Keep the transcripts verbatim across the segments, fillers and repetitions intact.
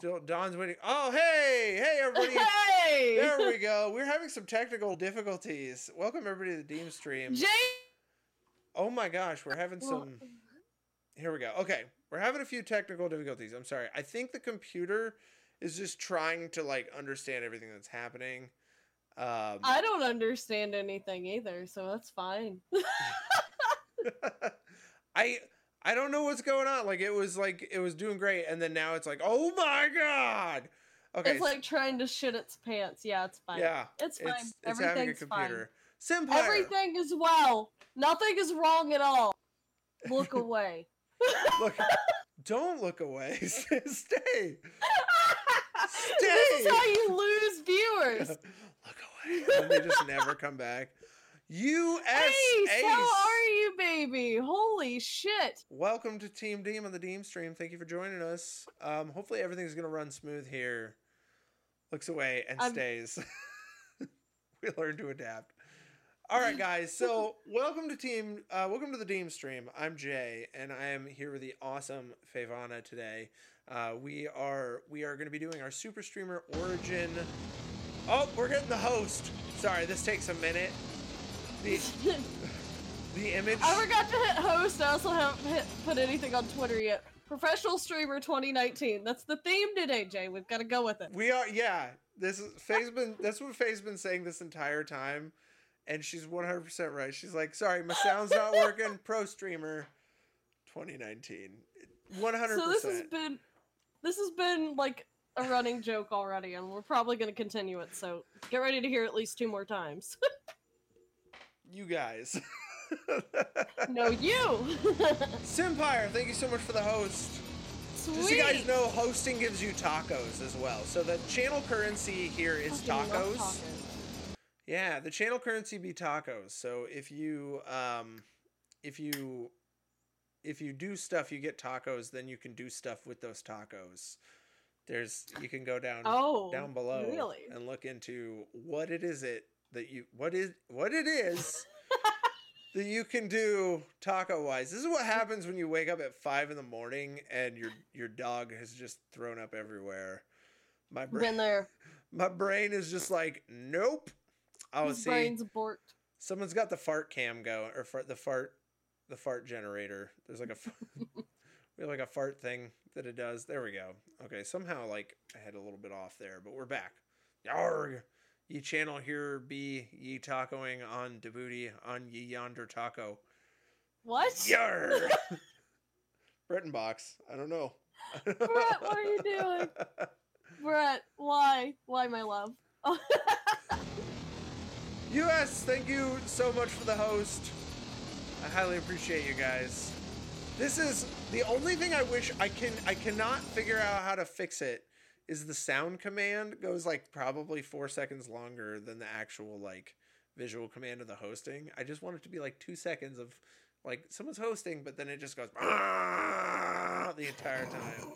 still Don's waiting. Oh, hey, hey, everybody. Hey! There we go. We're having some technical difficulties. Welcome everybody to the Deem stream. Jay. Oh my gosh, we're having some. Here we go. Okay, we're having a few technical difficulties. I'm sorry. I think the computer is just trying to like understand everything that's happening. Um, I don't understand anything either, so that's fine. I I don't know what's going on. Like it was like it was doing great, and then now it's like, oh my god. Okay, it's like trying to shit its pants. Yeah, it's fine. yeah, it's fine. It's, it's having a Everything's computer. fine. Simpire. Everything is well. Nothing is wrong at all. Look away. Look, don't look away. Stay. Stay. This is how you lose viewers. Look away. And they just never come back. U S Ace, Ace. how are you, baby? Holy shit. Welcome to Team Deem on the Deem stream. Thank you for joining us. Um, hopefully everything's going to run smooth here. Looks away and I'm... stays. We learn to adapt. All right, guys. So welcome to Team. Uh, welcome to the Deem stream. I'm Jay, and I am here with the awesome Favana today. Uh, we are we are going to be doing our Super Streamer Origin. Oh, we're getting the host. Sorry, this takes a minute. The the image. I forgot to hit host. I also haven't hit, put anything on Twitter yet. Professional Streamer twenty nineteen. That's the theme today, Jay. We've got to go with it. We are, yeah. This is Faye's been. That's what Faye's been saying this entire time, and she's one hundred percent right. She's like, "Sorry, my sound's not working." Pro Streamer, twenty nineteen, one hundred percent. So this has been, this has been like a running joke already, and we're probably going to continue it. So get ready to hear it at least two more times. You guys. No, you. Simpire, thank you so much for the host. Sweet. Just so you guys know, hosting gives you tacos as well. So the channel currency here is tacos. tacos. Yeah, the channel currency be tacos. So if you um if you if you do stuff, you get tacos, then you can do stuff with those tacos. There's you can go down oh, down below really? and look into what it is it that you what is what it is that you can do taco wise. This is what happens when you wake up at five in the morning and your your dog has just thrown up everywhere. My brain, Been there. My brain is just like, nope. Oh, His see, brain's borked. Someone's got the fart cam going, or fart, the fart, the fart generator. There's like a, we have like a fart thing that it does. There we go. Okay, somehow like I had a little bit off there, but we're back. Yarg. Ye channel here be ye tacoing on Djibouti on ye yonder taco. What? Yar. Breton box. I don't know. Brett, what are you doing? Brett, why? Why, my love? U S, thank you so much for the host. I highly appreciate you guys. This is the only thing I wish I can I cannot figure out how to fix it. Is the sound command goes like probably four seconds longer than the actual like visual command of the hosting. I just want it to be like two seconds of like someone's hosting, but then it just goes the entire time.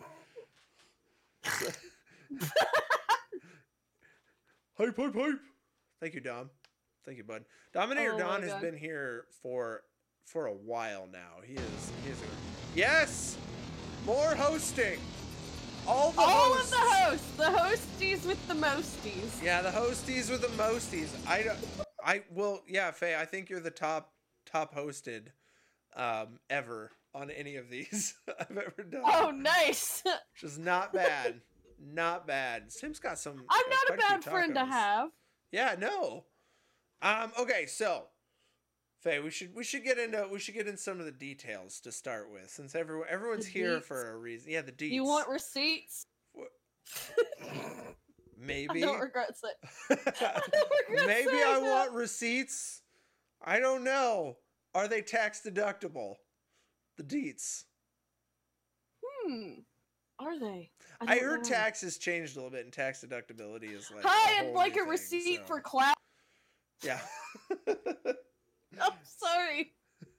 Hype, hype, hype. Thank you, Dom. Thank you, bud. Dominator oh Don has been here for for a while now. He is he is a, yes! More hosting. All the All hosts. of the hosts, the hosties with the mosties. Yeah, the hosties with the mosties. I don't. I well, yeah, Faye. I think you're the top top hosted um, ever on any of these I've ever done. Oh, nice. Which is not bad, not bad. Sim's got some. I'm uh, not a bad friend to tacos. have. Yeah, no. Um. Okay, so Faye, we should we should get into we should get into some of the details to start with, since everyone everyone's The here deets? for a reason. Yeah, the deets. You want receipts? Maybe. I don't regret it. I don't regret Maybe saying I that. want receipts. I don't know. Are they tax deductible? The deets. Hmm. Are they? I, don't heard know. taxes changed a little bit, and tax deductibility is like. Hi, a I'd whole like new a thing, receipt so- for clout. Yeah. I'm sorry.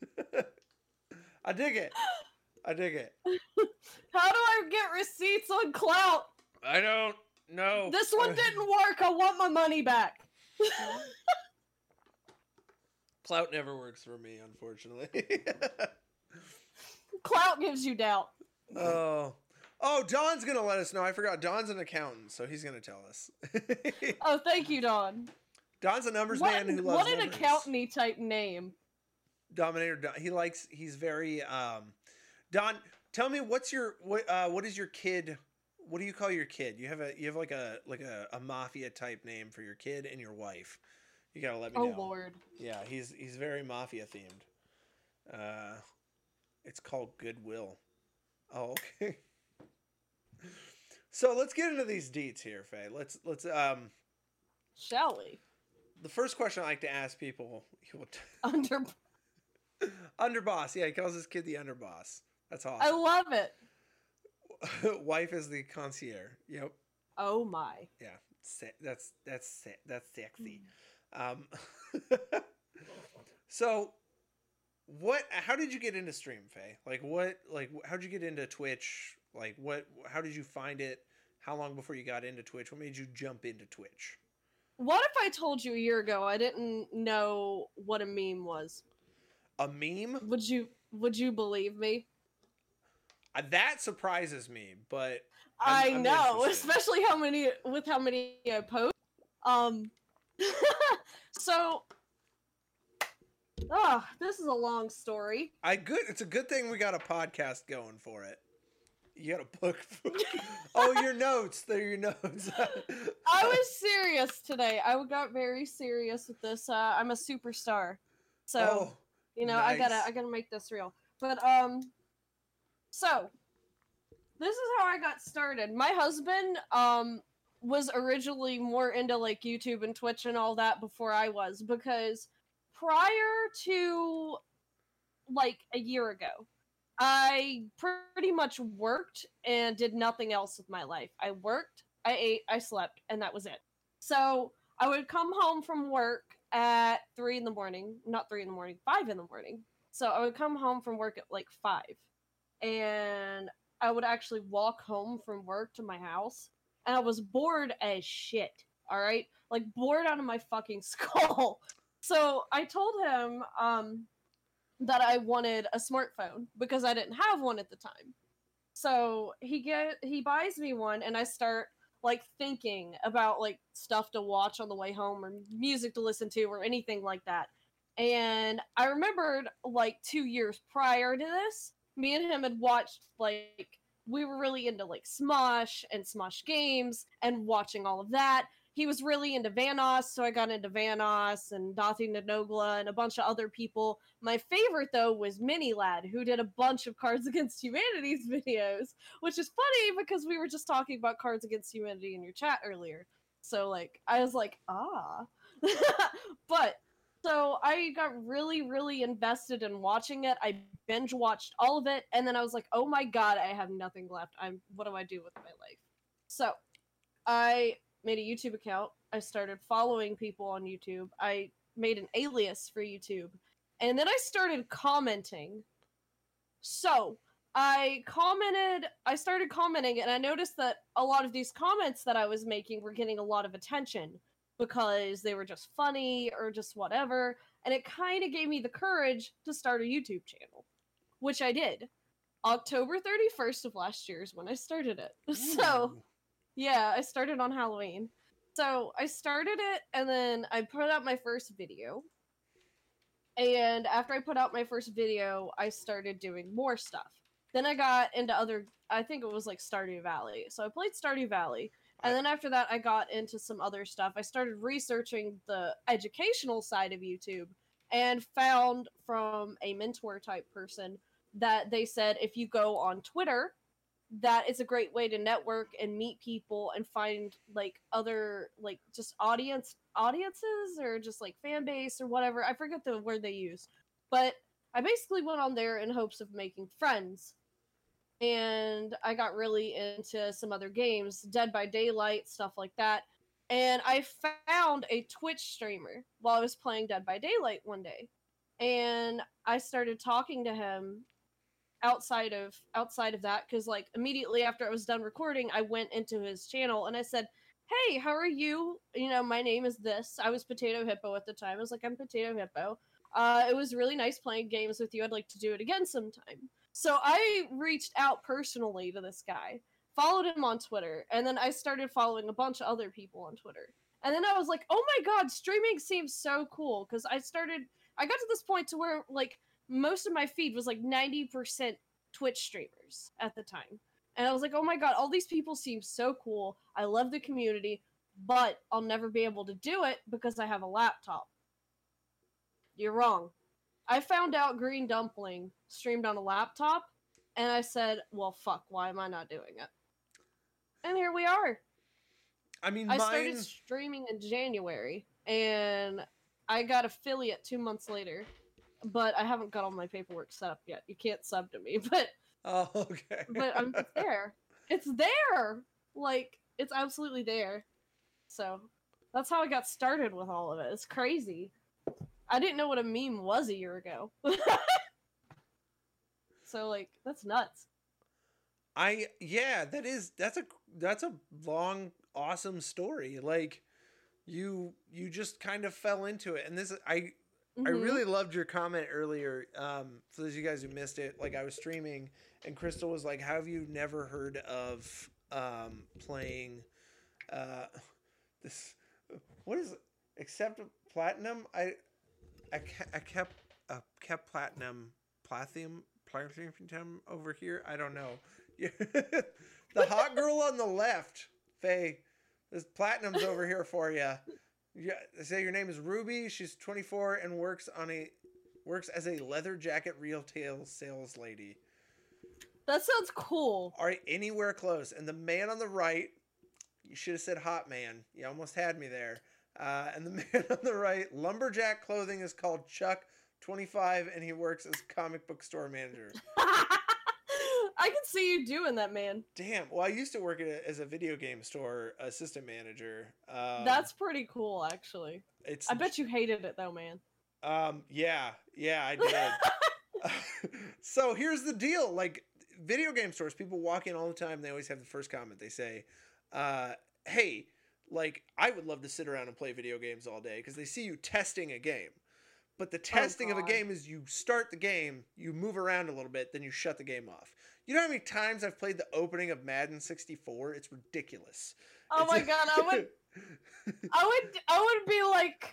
I dig it. I dig it. How do I get receipts on clout? I don't know. This one didn't work. I want my money back. Clout never works for me, unfortunately. Clout gives you doubt. Oh. Oh, Don's gonna let us know. I forgot. Don's an accountant, so he's gonna tell us. Oh, thank you, Don. Don's a numbers What, man who loves what an numbers. accountant-y type name. Dominator. Don, he likes. He's very. Um, Don, tell me what's your what? Uh, what is your kid? What do you call your kid? You have a you have like a like a, a mafia type name for your kid and your wife. You gotta let me Oh know. Lord. Yeah, he's he's very mafia themed. Uh, it's called Goodwill. Oh, okay. So let's get into these deets here, Faye. Let's let's um. Shall we? The first question I like to ask people. Under. Underboss. Yeah, he calls his kid the underboss. That's awesome. I love it. Wife is the concierge. Yep. Oh my. Yeah, se- that's that's se- that's sexy. Um, so, what? How did you get into stream, Faye? Like, what? Like, how did you get into Twitch? Like, what? How did you find it? How long before you got into Twitch? What made you jump into Twitch? What if I told you a year ago I didn't know what a meme was? A meme? Would you? Would you believe me? Uh, that surprises me, but I'm, I I'm know, interested. especially how many with how many I post. Um, so, ah, oh, this is a long story. I good. It's a good thing we got a podcast going for it. You got a book. For, oh, your notes. They're your notes. I was serious today. I got very serious with this. Uh, I'm a superstar, so oh, you know nice. I gotta I gotta make this real. But um. So, this is how I got started. My husband um was originally more into like YouTube and Twitch and all that before I was, because prior to like a year ago, I pretty much worked and did nothing else with my life. I worked, I ate, I slept, and that was it. So, I would come home from work at three in the morning, not three in the morning, five in the morning. So, I would come home from work at like five. And I would actually walk home from work to my house, and I was bored as shit, alright? Like, bored out of my fucking skull. So, I told him, um, that I wanted a smartphone, because I didn't have one at the time. So, he get he buys me one, and I start, like, thinking about, like, stuff to watch on the way home, or music to listen to, or anything like that. And I remembered, like, two years prior to this, me and him had watched, like, we were really into, like, Smosh and Smosh games and watching all of that. He was really into Vanoss, so I got into Vanoss and Nothing to Nogla and a bunch of other people. My favorite, though, was Minilad, who did a bunch of Cards Against Humanity's videos, which is funny because we were just talking about Cards Against Humanity in your chat earlier. So, like, I was like, ah. But... So I got really, really invested in watching it. I binge watched all of it, and then I was like, "Oh my god, I have nothing left. I'm what do I do with my life?" So I made a YouTube account. I started following people on YouTube. I made an alias for YouTube, and then I started commenting. So I commented. I started commenting, and I noticed that a lot of these comments that I was making were getting a lot of attention, because they were just funny or just whatever, and it kind of gave me the courage to start a YouTube channel, which I did. October thirty-first of last year is when I started it. Ooh. So, yeah, I started on Halloween. So, I started it, and then I put out my first video. And after I put out my first video, I started doing more stuff. Then I got into other, I think it was like Stardew Valley. So I played Stardew Valley. And then after that, I got into some other stuff. I started researching the educational side of YouTube and found from a mentor type person that they said if you go on Twitter, that it's a great way to network and meet people and find like other like just audience audiences or just like fan base or whatever. I forget the word they used. But I basically went on there in hopes of making friends. And I got really into some other games, Dead by Daylight, stuff like that. And I found a Twitch streamer while I was playing Dead by Daylight one day. And I started talking to him outside of outside of that, because like immediately after I was done recording, I went into his channel and I said, "Hey, how are you? You know, my name is this." I was Potato Hippo at the time. I was like, "I'm Potato Hippo. Uh, it was really nice playing games with you. I'd like to do it again sometime." So I reached out personally to this guy, followed him on Twitter, and then I started following a bunch of other people on Twitter. And then I was like, oh my god, streaming seems so cool, because I started, I got to this point to where, like, most of my feed was, like, ninety percent Twitch streamers at the time. And I was like, oh my god, all these people seem so cool, I love the community, but I'll never be able to do it because I have a laptop. You're wrong. I found out Green Dumpling streamed on a laptop, and I said, well, fuck, why am I not doing it? And here we are. I mean, I mine... started streaming in January, and I got affiliate two months later, but I haven't got all my paperwork set up yet. You can't sub to me, but... Oh, okay. But I'm, it's there. It's there! Like, it's absolutely there. So, that's how I got started with all of it. It's crazy. I didn't know what a meme was a year ago. So, like, that's nuts. I, yeah, that is, that's a, that's a long, awesome story. Like, you, you just kind of fell into it. And this, I, mm-hmm. I really loved your comment earlier. Um, for those of you guys who missed it, like, I was streaming, and Crystal was like, how have you never heard of, um, playing, uh, this, what is it? Except platinum? I, I, I kept, uh, kept platinum, platinum, platinum over here. I don't know. The hot girl on the left, Faye. This platinum's over here for you. Yeah, they say your name is Ruby. She's twenty-four and works on a works as a leather jacket retail sales lady. That sounds cool. All right, anywhere close. And the man on the right, you should have said hot man. You almost had me there. Uh, and the man on the right, lumberjack clothing is called Chuck, twenty-five, and he works as comic book store manager. I can see you doing that, man. Damn. Well, I used to work at a, as a video game store assistant manager. Um, That's pretty cool, actually. It's. I bet you hated it, though, man. Um. Yeah. Yeah, I did. So here's the deal. Like, video game stores, people walk in all the time. They always have the first comment. They say, uh, hey, like, I would love to sit around and play video games all day, because they see you testing a game. But the testing oh, of a game is you start the game, you move around a little bit, then you shut the game off. You know how many times I've played the opening of Madden sixty-four? It's ridiculous. Oh it's my god, I would I would I would be like,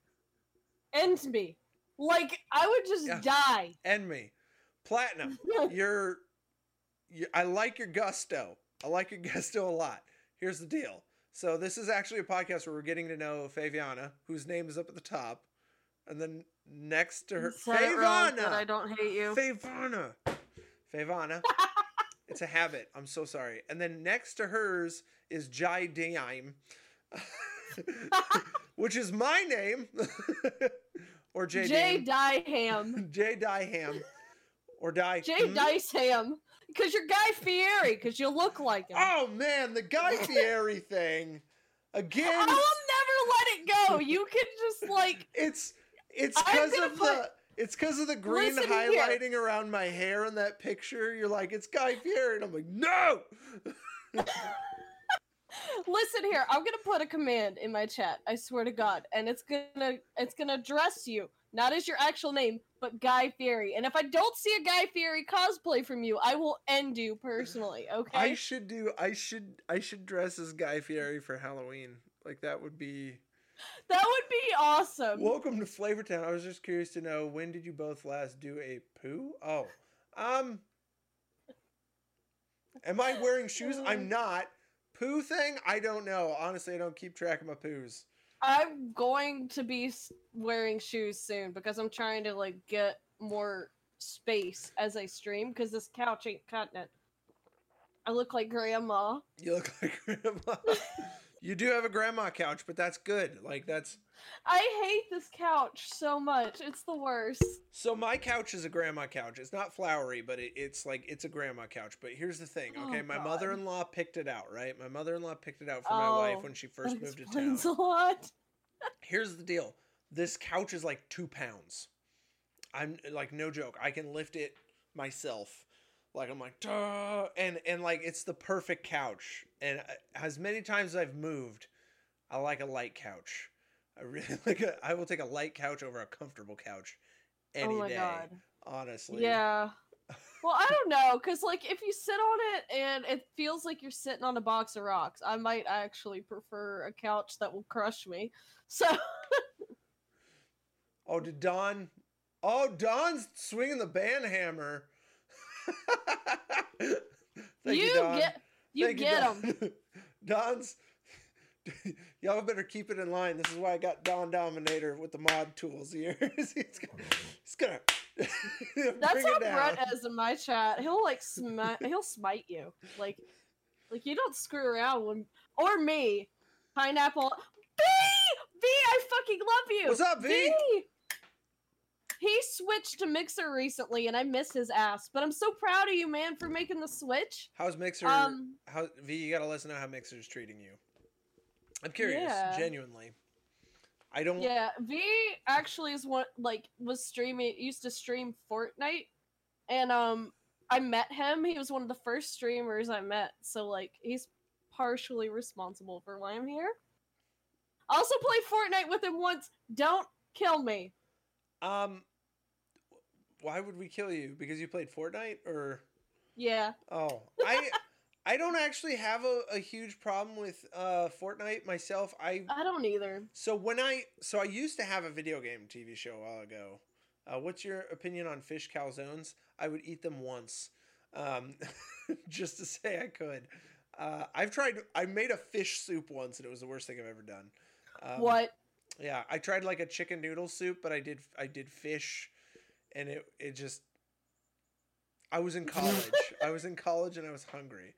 end me. Like, I would just yeah. die. End me. Platinum, you're, you I like your gusto. I like your gusto a lot. Here's the deal. So this is actually a podcast where we're getting to know Faviana, whose name is up at the top. And then next to her, Favana. I don't hate you. Favana. Favana. It's a habit. I'm so sorry. And then next to hers is Jai Dime, which is my name, or J. J. Diham. J. Diham, or Die. J. Diceham. Because you're Guy Fieri. Because you look like him. Oh man, the Guy Fieri thing. Again. I will never let it go. You can just like. It's. It's because of put, the it's because of the green highlighting here. Around my hair in that picture. You're like, it's Guy Fieri, and I'm like, no. Listen here, I'm gonna put a command in my chat. I swear to God, and it's gonna it's gonna address you not as your actual name, but Guy Fieri. And if I don't see a Guy Fieri cosplay from you, I will end you personally. Okay? I should do. I should. I should dress as Guy Fieri for Halloween. Like that would be. That would be awesome. Welcome to Flavortown. I was just curious to know, when did you both last do a poo? Oh, um, am I wearing shoes? I'm not. Poo thing? I don't know. Honestly, I don't keep track of my poos. I'm going to be wearing shoes soon because I'm trying to like get more space as I stream because this couch ain't cutting it. I look like grandma. You look like grandma. You do have a grandma couch, but that's good. Like, that's... I hate this couch so much. It's the worst. So my couch is a grandma couch. It's not flowery, but it, it's like, it's a grandma couch. But here's the thing, okay? Oh, my God. mother-in-law picked it out, right? My mother-in-law picked it out for oh, my wife when she first that moved to explains town. a lot. Here's the deal. This couch is like two pounds. I'm, like, no joke. I can lift it myself. Like, I'm like, duh, and, and like, it's the perfect couch. And as many times as I've moved, I like a light couch. I really like a, I will take a light couch over a comfortable couch any oh my day. God. Honestly. Yeah. Well, I don't know, cause like if you sit on it and it feels like you're sitting on a box of rocks, I might actually prefer a couch that will crush me. So Oh, did Don? Oh, Don's swinging the band hammer. Thank you, you Don. get you Thank get you, them. Don. Don's. Y'all better keep it in line. This is why I got Don Dominator with the mod tools here. he's gonna, he's gonna That's bring how it down. Brett is in my chat. He'll like smite. He'll smite you. Like, like you don't screw around when or me. Pineapple. V, V, I fucking love you. What's up, V? He switched to Mixer recently, and I miss his ass. But I'm so proud of you, man, for making the switch. How's Mixer? Um, how V? You gotta let us know how Mixer's treating you. I'm curious, yeah. genuinely. I don't. Yeah, V actually is one like was streaming. Used to stream Fortnite, and um, I met him. He was one of the first streamers I met. So like, he's partially responsible for why I'm here. I also played Fortnite with him once. Don't kill me. Um, why would we kill you? Because you played Fortnite, or? Yeah. Oh, I. I don't actually have a, a huge problem with uh, Fortnite myself. I I don't either. so when I so I used to have a video game T V show a while ago. Uh, what's your opinion on fish calzones? I would eat them once, um, just to say I could. Uh, I've tried. I made a fish soup once, and it was the worst thing I've ever done. Um, What? Yeah, I tried like a chicken noodle soup, but I did I did fish, and it it just. I was in college. I was in college, and I was hungry.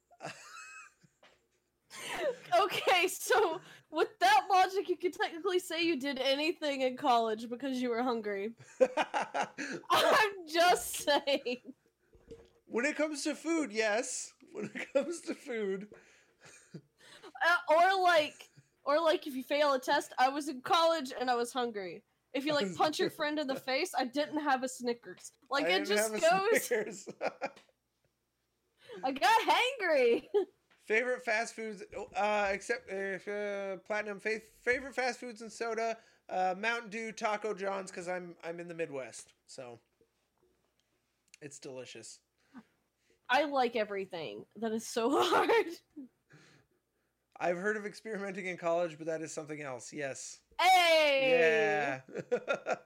Okay, so with that logic, you could technically say you did anything in college because you were hungry. I'm just saying. When it comes to food, yes. When it comes to food. Uh, or like, or like if you fail a test, I was in college and I was hungry. If you like punch your friend in the face, I didn't have a Snickers. Like I it didn't just have a goes. Snickers. I got hangry. Favorite fast foods, uh, except if uh, Platinum Faith. Favorite fast foods and soda, uh, Mountain Dew, Taco John's, because I'm I'm in the Midwest, so it's delicious. I like everything. That is so hard. I've heard of experimenting in college, but that is something else. Yes. Hey. Yeah.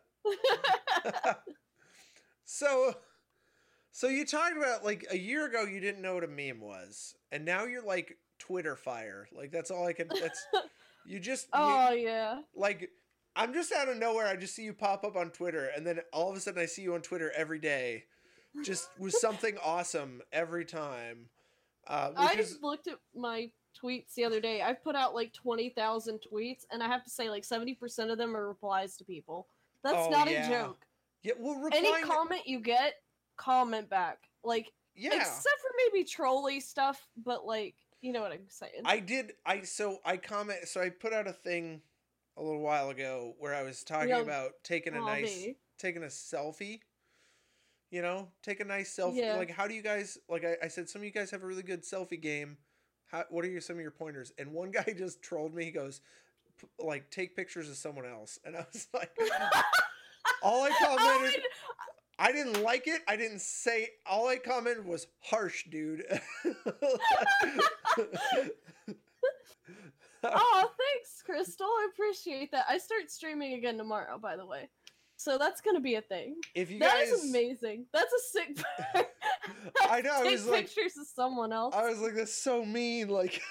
so. So you talked about like a year ago you didn't know what a meme was, and now you're like Twitter fire. Like that's all I can. That's you just. Oh you, yeah. Like I'm just out of nowhere. I just see you pop up on Twitter, and then all of a sudden I see you on Twitter every day, just with something awesome every time. Uh, I is, looked at my tweets the other day. I've put out like twenty thousand tweets, and I have to say like seventy percent of them are replies to people. That's oh, not yeah. a joke. Yeah. Well, replying Any comment you get, comment back. Like, yeah. except for maybe trolly stuff, but like, you know what I'm saying. I did. I so I comment. So I put out a thing a little while ago where I was talking Yo, about taking a aw, nice, me. taking a selfie. You know, take a nice selfie. Yeah. Like, how do you guys? Like, I, I said, some of you guys have a really good selfie game. How? What are your some of your pointers? And one guy just trolled me. He goes, P- like, take pictures of someone else. And I was like, all I commented. would- I didn't like it. I didn't say. All I commented was harsh, dude. Oh, thanks, Crystal. I appreciate that. I start streaming again tomorrow, by the way. So that's gonna be a thing. If you That guys, is amazing. That's a sick part. I know. I Take was like, pictures of someone else. I was like, that's so mean. Like,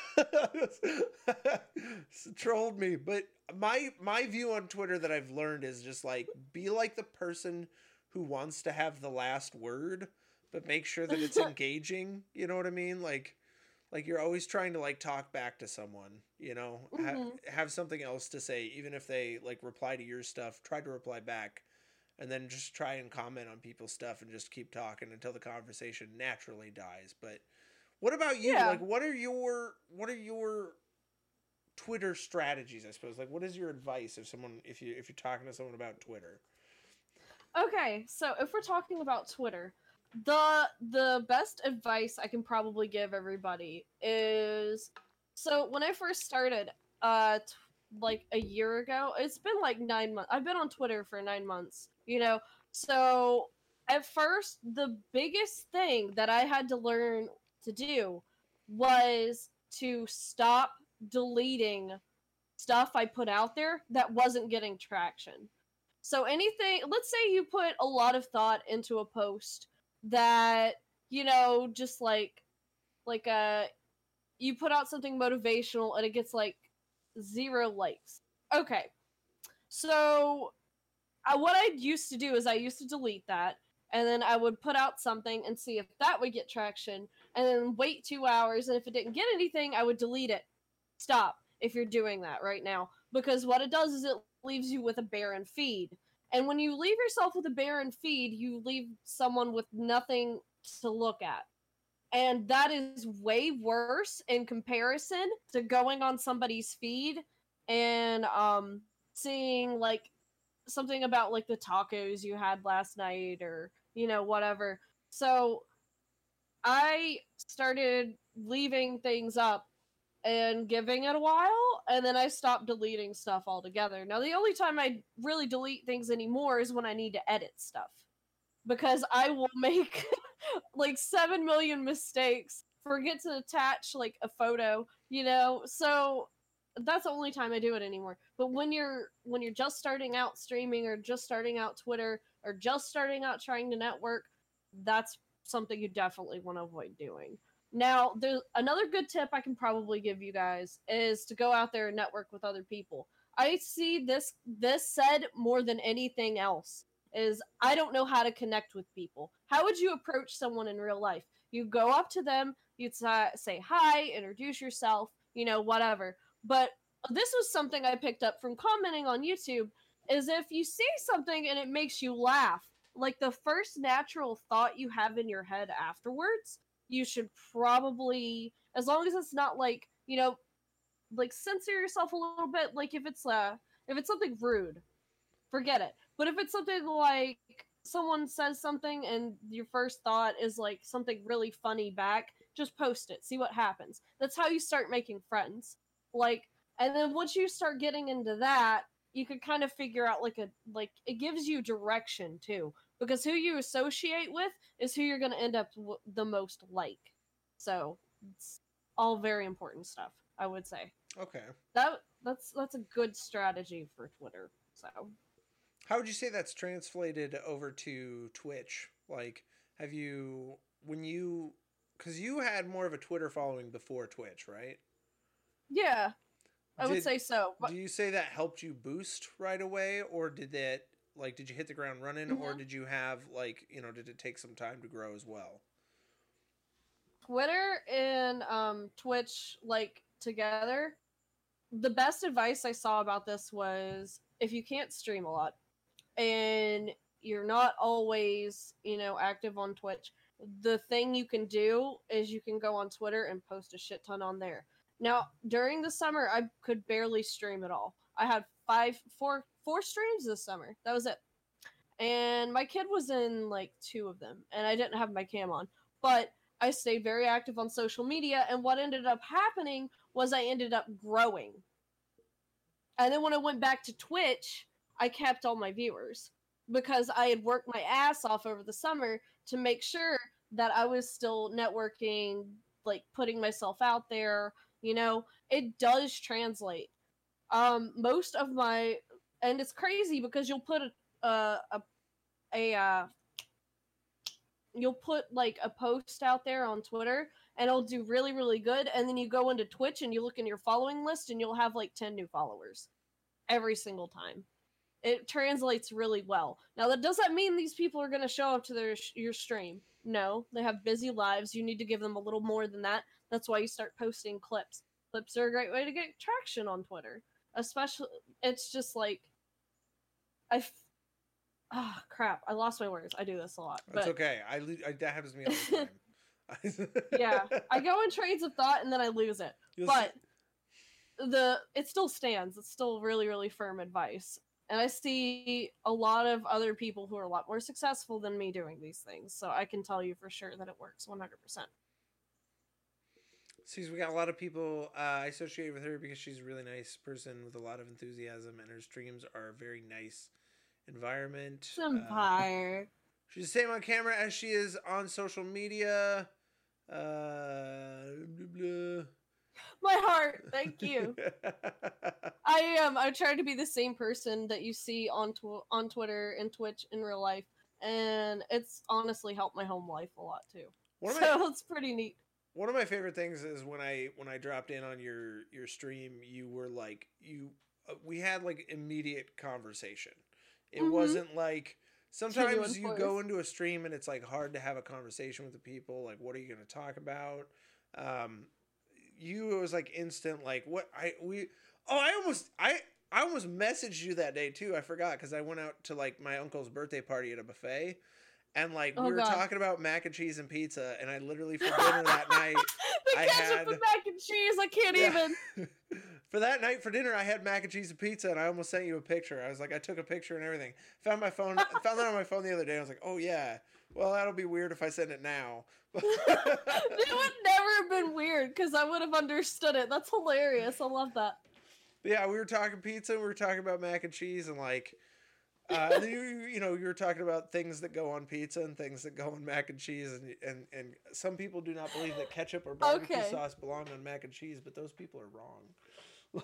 trolled me. But my my view on Twitter that I've learned is just like, be like the person who wants to have the last word, but make sure that it's engaging. You know what I mean? Like, like you're always trying to like talk back to someone. You know, ha- Mhm. have something else to say, even if they like reply to your stuff. Try to reply back. And then just try and comment on people's stuff and just keep talking until the conversation naturally dies. But what about you? Yeah. Like, what are your what are your Twitter strategies? I suppose. Like, what is your advice if someone if you if you're talking to someone about Twitter? Okay, so if we're talking about Twitter, the the best advice I can probably give everybody is so when I first started, uh, t- like a year ago, it's been like nine months. I've been on Twitter for nine months, you know. So at first, the biggest thing that I had to learn to do was to stop deleting stuff I put out there that wasn't getting traction. So anything, let's say you put a lot of thought into a post that, you know, just like like uh you put out something motivational and it gets like zero likes. Okay. So uh, what I used to do is I used to delete that, and then I would put out something and see if that would get traction, and then wait two hours, and if it didn't get anything, I would delete it. Stop if you're doing that right now, because what it does is it leaves you with a barren feed. And when you leave yourself with a barren feed, you leave someone with nothing to look at. And that is way worse in comparison to going on somebody's feed and um seeing like something about like the tacos you had last night, or you know, whatever. So I started leaving things up and giving it a while, and then I stopped deleting stuff altogether. Now the only time I really delete things anymore is when I need to edit stuff, because I will make like seven million mistakes, forget to attach like a photo, you know. So that's the only time I do it anymore. But when you're when you're just starting out streaming, or just starting out Twitter, or just starting out trying to network, that's something you definitely want to avoid doing. Now, there's another good tip I can probably give you guys is to go out there and network with other people. I see this this said more than anything else is I don't know how to connect with people. How would you approach someone in real life? You go up to them, you'd say hi, introduce yourself, you know, whatever. But this was something I picked up from commenting on YouTube, is if you see something and it makes you laugh, like the first natural thought you have in your head afterwards, you should probably, as long as it's not like, you know, like censor yourself a little bit. Like if it's uh if it's something rude, forget it. But if it's something like someone says something and your first thought is like something really funny back, just post it, see what happens. That's how you start making friends. Like, and then once you start getting into that, you can kind of figure out like a like it gives you direction too, because who you associate with is who you're going to end up w- the most like. So it's all very important stuff, I would say. Okay. That that's that's a good strategy for Twitter. So How would you say that's translated over to Twitch? Like, have you, when you, because you had more of a Twitter following before Twitch, right? yeah, I Did, would say so. But do you say that helped you boost right away, or did that, like, did you hit the ground running, or mm-hmm. did you have, like, you know, did it take some time to grow as well? Twitter and um, Twitch, like, together, the best advice I saw about this was if you can't stream a lot and you're not always, you know, active on Twitch, the thing you can do is you can go on Twitter and post a shit ton on there. Now, during the summer, I could barely stream at all. I had five, four, four streams this summer. That was it. And my kid was in like two of them, and I didn't have my cam on. But I stayed very active on social media, and what ended up happening was I ended up growing. And then when I went back to Twitch, I kept all my viewers because I had worked my ass off over the summer to make sure that I was still networking, like putting myself out there. You know, it does translate. Um, most of my, and it's crazy because you'll put a a a, a uh, you'll put like a post out there on Twitter and it'll do really really good, and then you go into Twitch and you look in your following list and you'll have like ten new followers every single time. It translates really well. Now that does that mean these people are going to show up to their your stream? No, they have busy lives. You need to give them a little more than that. That's why you start posting clips. Clips are a great way to get traction on Twitter. Especially, it's just like I ah oh, crap. I lost my words. I do this a lot. That's but okay. I, I that happens to me all the time. Yeah, I go in trains of thought and then I lose it. You'll but see- the it still stands. It's still really really firm advice. And I see a lot of other people who are a lot more successful than me doing these things. So I can tell you for sure that it works one hundred percent. See, we got a lot of people uh, I associate with her because she's a really nice person with a lot of enthusiasm, and her streams are a very nice environment. Empire. Uh, She's the same on camera as she is on social media. Uh, blah, blah. My heart, thank you. I am. I try to be the same person that you see on tw- on Twitter and Twitch in real life, and it's honestly helped my home life a lot too. One of so my, it's pretty neat. One of my favorite things is when I when I dropped in on your your stream, you were like you uh, we had like immediate conversation. It Mhm. wasn't like sometimes Genuine you force. go into a stream and it's like hard to have a conversation with the people. Like, what are you going to talk about? Um, you it was like instant. Like, what I we oh I almost I I almost messaged you that day too. I forgot because I went out to like my uncle's birthday party at a buffet. And like Oh, we were God. talking about mac and cheese and pizza, and I literally for dinner that night the I ketchup had- and mac and cheese. I can't Yeah. even. for that night for dinner I had mac and cheese and pizza, and I almost sent you a picture. I was like, I took a picture and everything. Found my phone, found that on my phone the other day. I was like, oh yeah, well that'll be weird if I send it now. It would never have been weird because I would have understood it. That's hilarious. I love that. But yeah, we were talking pizza, we were talking about mac and cheese, and like, uh, and then you you know you were talking about things that go on pizza and things that go on mac and cheese, and and and some people do not believe that ketchup or barbecue Okay. sauce belong on mac and cheese, but those people are wrong.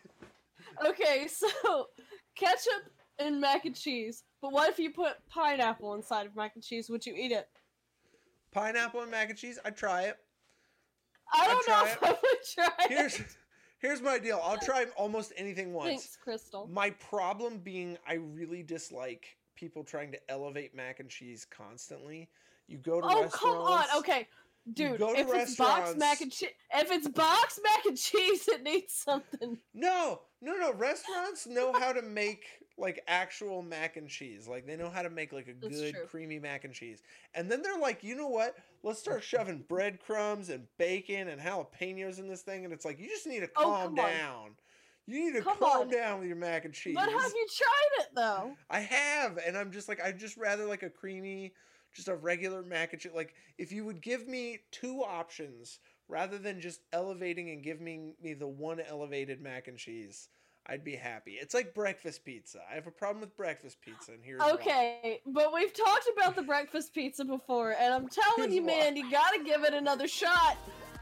Okay, so ketchup and mac and cheese. But what if you put pineapple inside of mac and cheese? Would you eat it? Pineapple and mac and cheese, I'd try it. I don't know try if it. I would try Here's it. here's my deal. I'll try almost anything once. Thanks, Crystal. My problem being I really dislike people trying to elevate mac and cheese constantly. You go to Oh, restaurants. come on. Okay. Dude, go to if it's boxed restaurants- mac and cheese, if it's boxed mac and cheese, it needs something. No, no, no. Restaurants know how to make like actual mac and cheese. Like they know how to make like a That's good true. creamy mac and cheese. And then they're like, you know what? Let's start shoving breadcrumbs and bacon and jalapenos in this thing. And it's like you just need to Oh, calm come on. down. You need to Come calm on. down with your mac and cheese. But have you tried it though? I have, and I'm just like I just rather like a creamy, just a regular mac and cheese. Like if you would give me two options rather than just elevating and giving me the one elevated mac and cheese, I'd be happy. It's like breakfast pizza. I have a problem with breakfast pizza, and here's why. Okay, but we've talked about the breakfast pizza before, and I'm telling Here's you, why. man, you gotta give it another shot.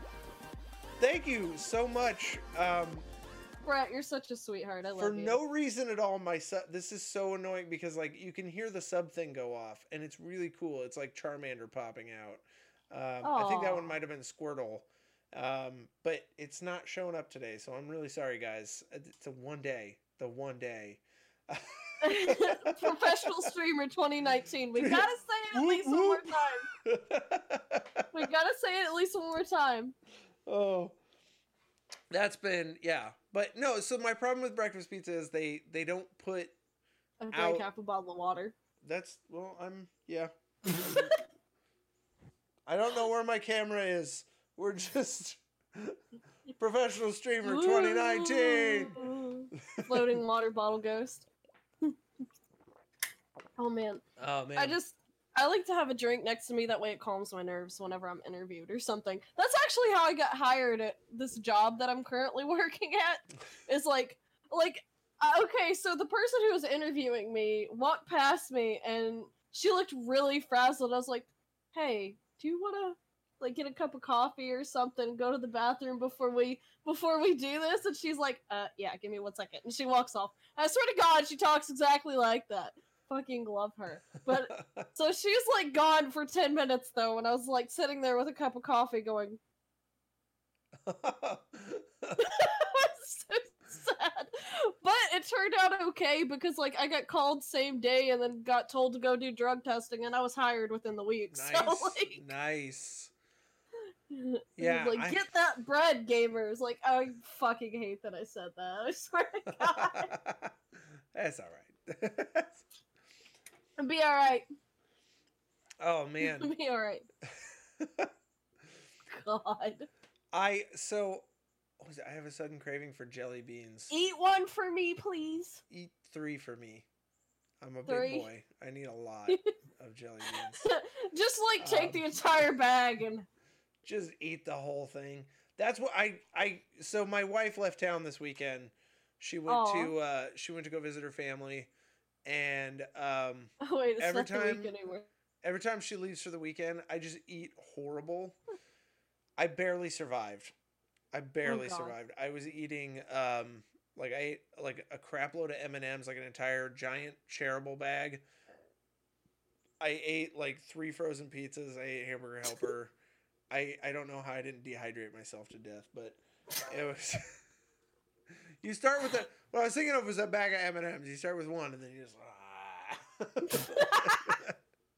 Thank you so much. Um, Brett, you're such a sweetheart. I love for you. no reason at all, my sub. This is so annoying because like you can hear the sub thing go off, and it's really cool. It's like Charmander popping out. Um, I think that Aw. one might have been Squirtle, um, but it's not showing up today. So I'm really sorry, guys. It's a one day. The one day. Professional streamer twenty nineteen. We gotta say it at Whoop, least one more whoop. time. We gotta say it at least one more time. Oh, that's been yeah, but no. So my problem with breakfast pizza is they they don't put. I drank Out. half a bottle of water. That's well, I'm yeah. I don't know where my camera is. We're just professional streamer twenty nineteen. Ooh. Floating water bottle ghost. Oh man. Oh man. I just I like to have a drink next to me, that way it calms my nerves whenever I'm interviewed or something. That's actually how I got hired at this job that I'm currently working at. Is like like uh, okay, so the person who was interviewing me walked past me and she looked really frazzled. I was like, "Hey, do you want to like get a cup of coffee or something, go to the bathroom before we before we do this?" And she's like, "Uh yeah, give me one second." And she walks off. I swear to God, she talks exactly like that. Fucking love her. But so she's like gone for ten minutes though, and I was like sitting there with a cup of coffee going, I was so sad. But it turned out okay because like I got called same day and then got told to go do drug testing, and I was hired within the week. nice, So like nice. Yeah, like I- get that bread, gamers. Like I fucking hate that I said that. I swear to God. That's all right. It'll be alright. Oh man. It'll be alright. God. I so what was it? I have a sudden craving for jelly beans. Eat one for me, please. Eat three for me. I'm a Three. big boy. I need a lot of jelly beans. Just like take Um, the entire bag and Just eat the whole thing. That's what I I so my wife left town this weekend. She went Aw. to uh she went to go visit her family, and um oh wait, it's every not the time- week anymore. every time she leaves for the weekend, I just eat horrible. I barely survived. I barely God. survived. I was eating um like I ate like a crap load of M and M's, like an entire giant shareable bag. I ate like three frozen pizzas. I ate Hamburger Helper. I I don't know how I didn't dehydrate myself to death, but it was. You start with the. What I was thinking of was a bag of M and M's. You start with one, and then you just. Ah.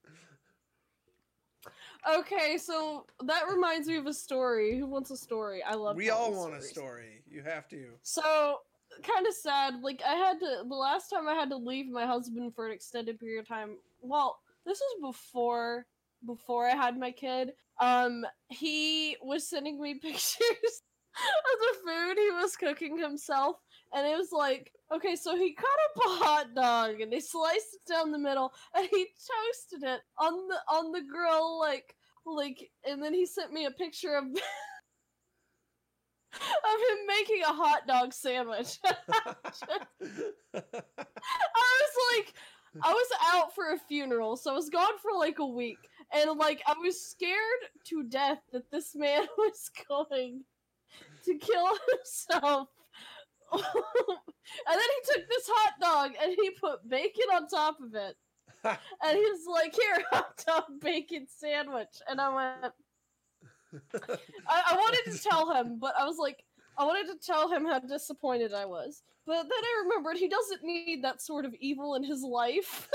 Okay, so that reminds me of a story. Who wants a story? I love. We all telling want stories. a story. You have to. So, kind of sad. Like, I had to. The last time I had to leave my husband for an extended period of time. Well, this was before before I had my kid. Um, he was sending me pictures of the food he was cooking himself, and it was like, okay, so he cut up a hot dog and he sliced it down the middle, and he toasted it on the on the grill, like like, and then he sent me a picture of. of him making a hot dog sandwich. I was like, I was out for a funeral, so I was gone for like a week, and like I was scared to death that this man was going to kill himself. And then he took this hot dog and he put bacon on top of it. And he was like, here, hot dog bacon sandwich. And I went, I, I wanted to tell him, but I was like, I wanted to tell him how disappointed I was. But then I remembered he doesn't need that sort of evil in his life.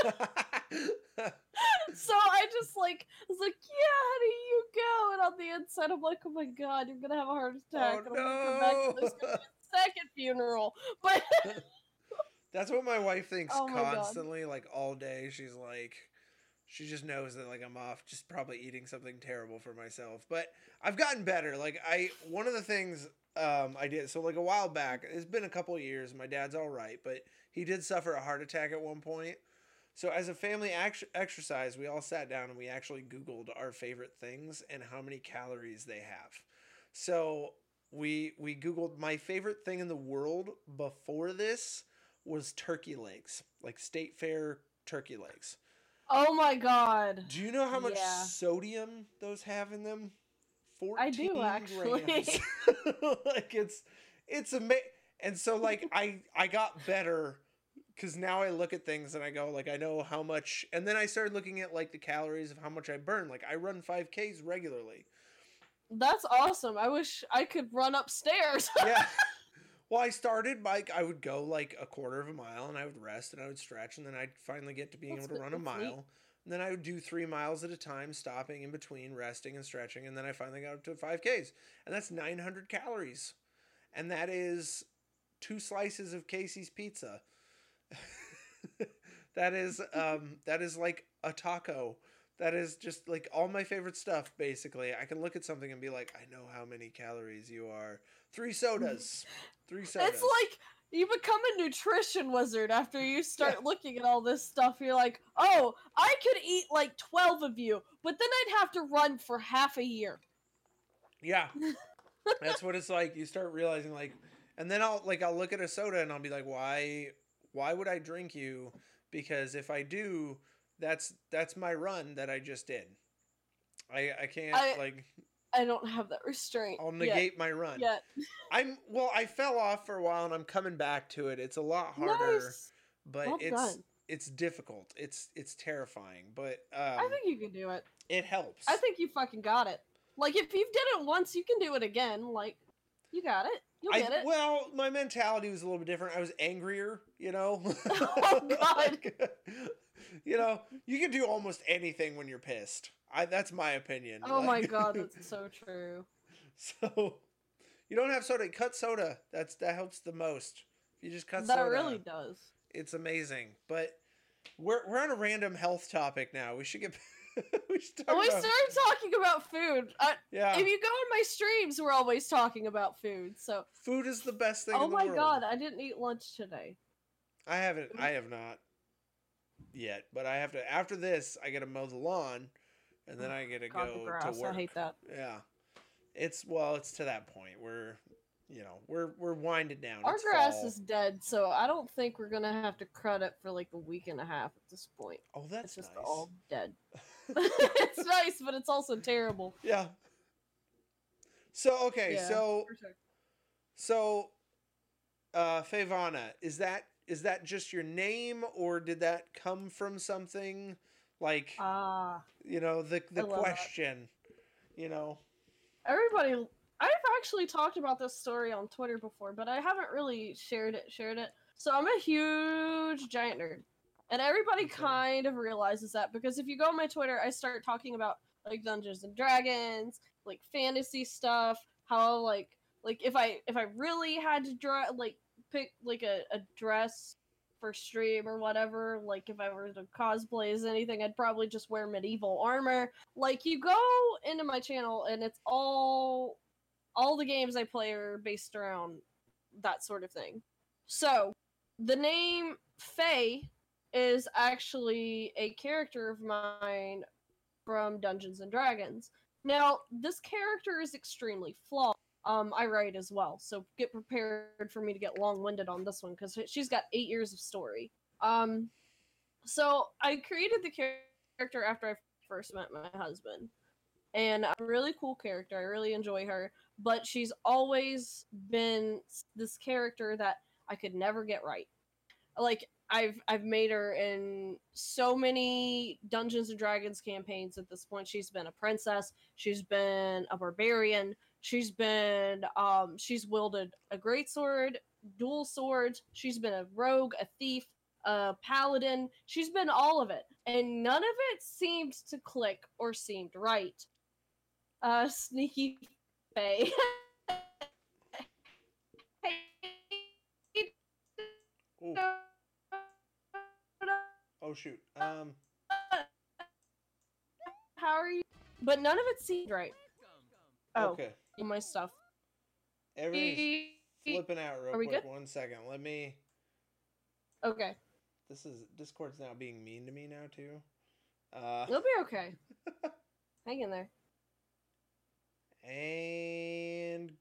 So I just like, was like, yeah, honey, you go. And on the inside, I'm like, oh my god, you're going to have a heart attack. Oh, and I'm going to come back and there's going to be a second funeral. But that's what my wife thinks oh my constantly, like all day. She's like, she just knows that like I'm off just probably eating something terrible for myself. But I've gotten better. Like I, one of the things um, I did, so like a while back, it's been a couple of years, my dad's all right, but he did suffer a heart attack at one point. So as a family act- exercise, we all sat down and we actually Googled our favorite things and how many calories they have. So we we Googled my favorite thing in the world before this was turkey legs, like State Fair turkey legs. oh my god. Do you know how much Yeah. sodium those have in them? I do, actually. Grams. Like it's it's amazing. And so like I I got better because now I look at things and I go like I know how much, and then I started looking at like the calories of how much I burn. Like I run five Ks regularly. That's awesome. I wish I could run upstairs. Yeah. Well, I started like I would go like a quarter of a mile and I would rest and I would stretch and then I'd finally get to being That's able to good- run a that's neat. mile. And then I would do three miles at a time, stopping in between, resting and stretching. And then I finally got up to five Ks. And that's nine hundred calories. And that is two slices of Casey's pizza. That is um, that is like a taco. That is just like all my favorite stuff, basically. I can look at something and be like, I know how many calories you are. Three sodas. Three sodas. It's like you become a nutrition wizard after you start Yeah. looking at all this stuff. You're like, oh, I could eat like twelve of you, but then I'd have to run for half a year. Yeah. That's what it's like. You start realizing like, and then I'll like, I'll look at a soda and I'll be like, why, why would I drink you? Because if I do, that's, that's my run that I just did. I, I can't I- like, I don't have that restraint. I'll yet. negate my run. Yet. I'm, well, I fell off for a while and I'm coming back to it. It's a lot harder, Nice. but Well it's, done. it's difficult. It's, it's terrifying, but, um, I think you can do it. it helps. I think you fucking got it. Like, if you've did it once, you can do it again. Like, you got it. You'll I, get it. well, my mentality was a little bit different. I was angrier, you know? Oh, God. You know, you can do almost anything when you're pissed. I That's my opinion. Oh my Like- god, that's so true. So, you don't have soda. Cut soda. That's That helps the most. If you just cut That soda. really does. It's amazing. But we're, we're on a random health topic now. We should get... we should talk Oh, we about... started talking about food. I, Yeah. If you go on my streams, we're always talking about food. So, Food is the best thing oh in the my world. god, I didn't eat lunch today. I haven't. I have not yet, but I have to. After this, I got to mow the lawn, and then I get to God, go the grass. to work. I hate that. Yeah, it's well, it's to that point where, you know, we're we're winded down. Our It's grass fall. is dead, so I don't think we're gonna have to cut it for like a week and a half at this point. Oh, that's It's just nice. all dead. It's nice, but it's also terrible. Yeah. So okay, Yeah, so for sure. so uh Favana, is that is that just your name or did that come from something like, Ah, you know, the I the love that. question, you know? Everybody, I've actually talked about this story on Twitter before, but I haven't really shared it. Shared it. So I'm a huge giant nerd, and everybody Okay. kind of realizes that because if you go on my Twitter, I start talking about like Dungeons and Dragons, like fantasy stuff. How like like if I if I really had to draw like pick like a, a dress for stream or whatever, like if I were to cosplay as anything, I'd probably just wear medieval armor. Like you go into my channel and it's all all the games I play are based around that sort of thing. So, the name Faye is actually a character of mine from Dungeons and Dragons. Now, this character is extremely flawed. Um, I write as well, so get prepared for me to get long-winded on this one because she's got eight years of story. Um, so I created the character after I first met my husband, and a really cool character. I really enjoy her, but she's always been this character that I could never get right. Like I've I've made her in so many Dungeons and Dragons campaigns at this point. She's been a princess, she's been a barbarian, she's been um she's wielded a greatsword, dual swords, she's been a rogue, a thief, a paladin. She's been all of it, and none of it seemed to click or seemed right. Uh, Sneaky Faye. Ooh. Oh shoot. Um How are you? But none of it seemed right. Oh, okay. my stuff. Everything's flipping out real Are we quick. good? One second. Let me Okay. This is Discord's now being mean to me now too. Uh You'll be okay. Hang in there. And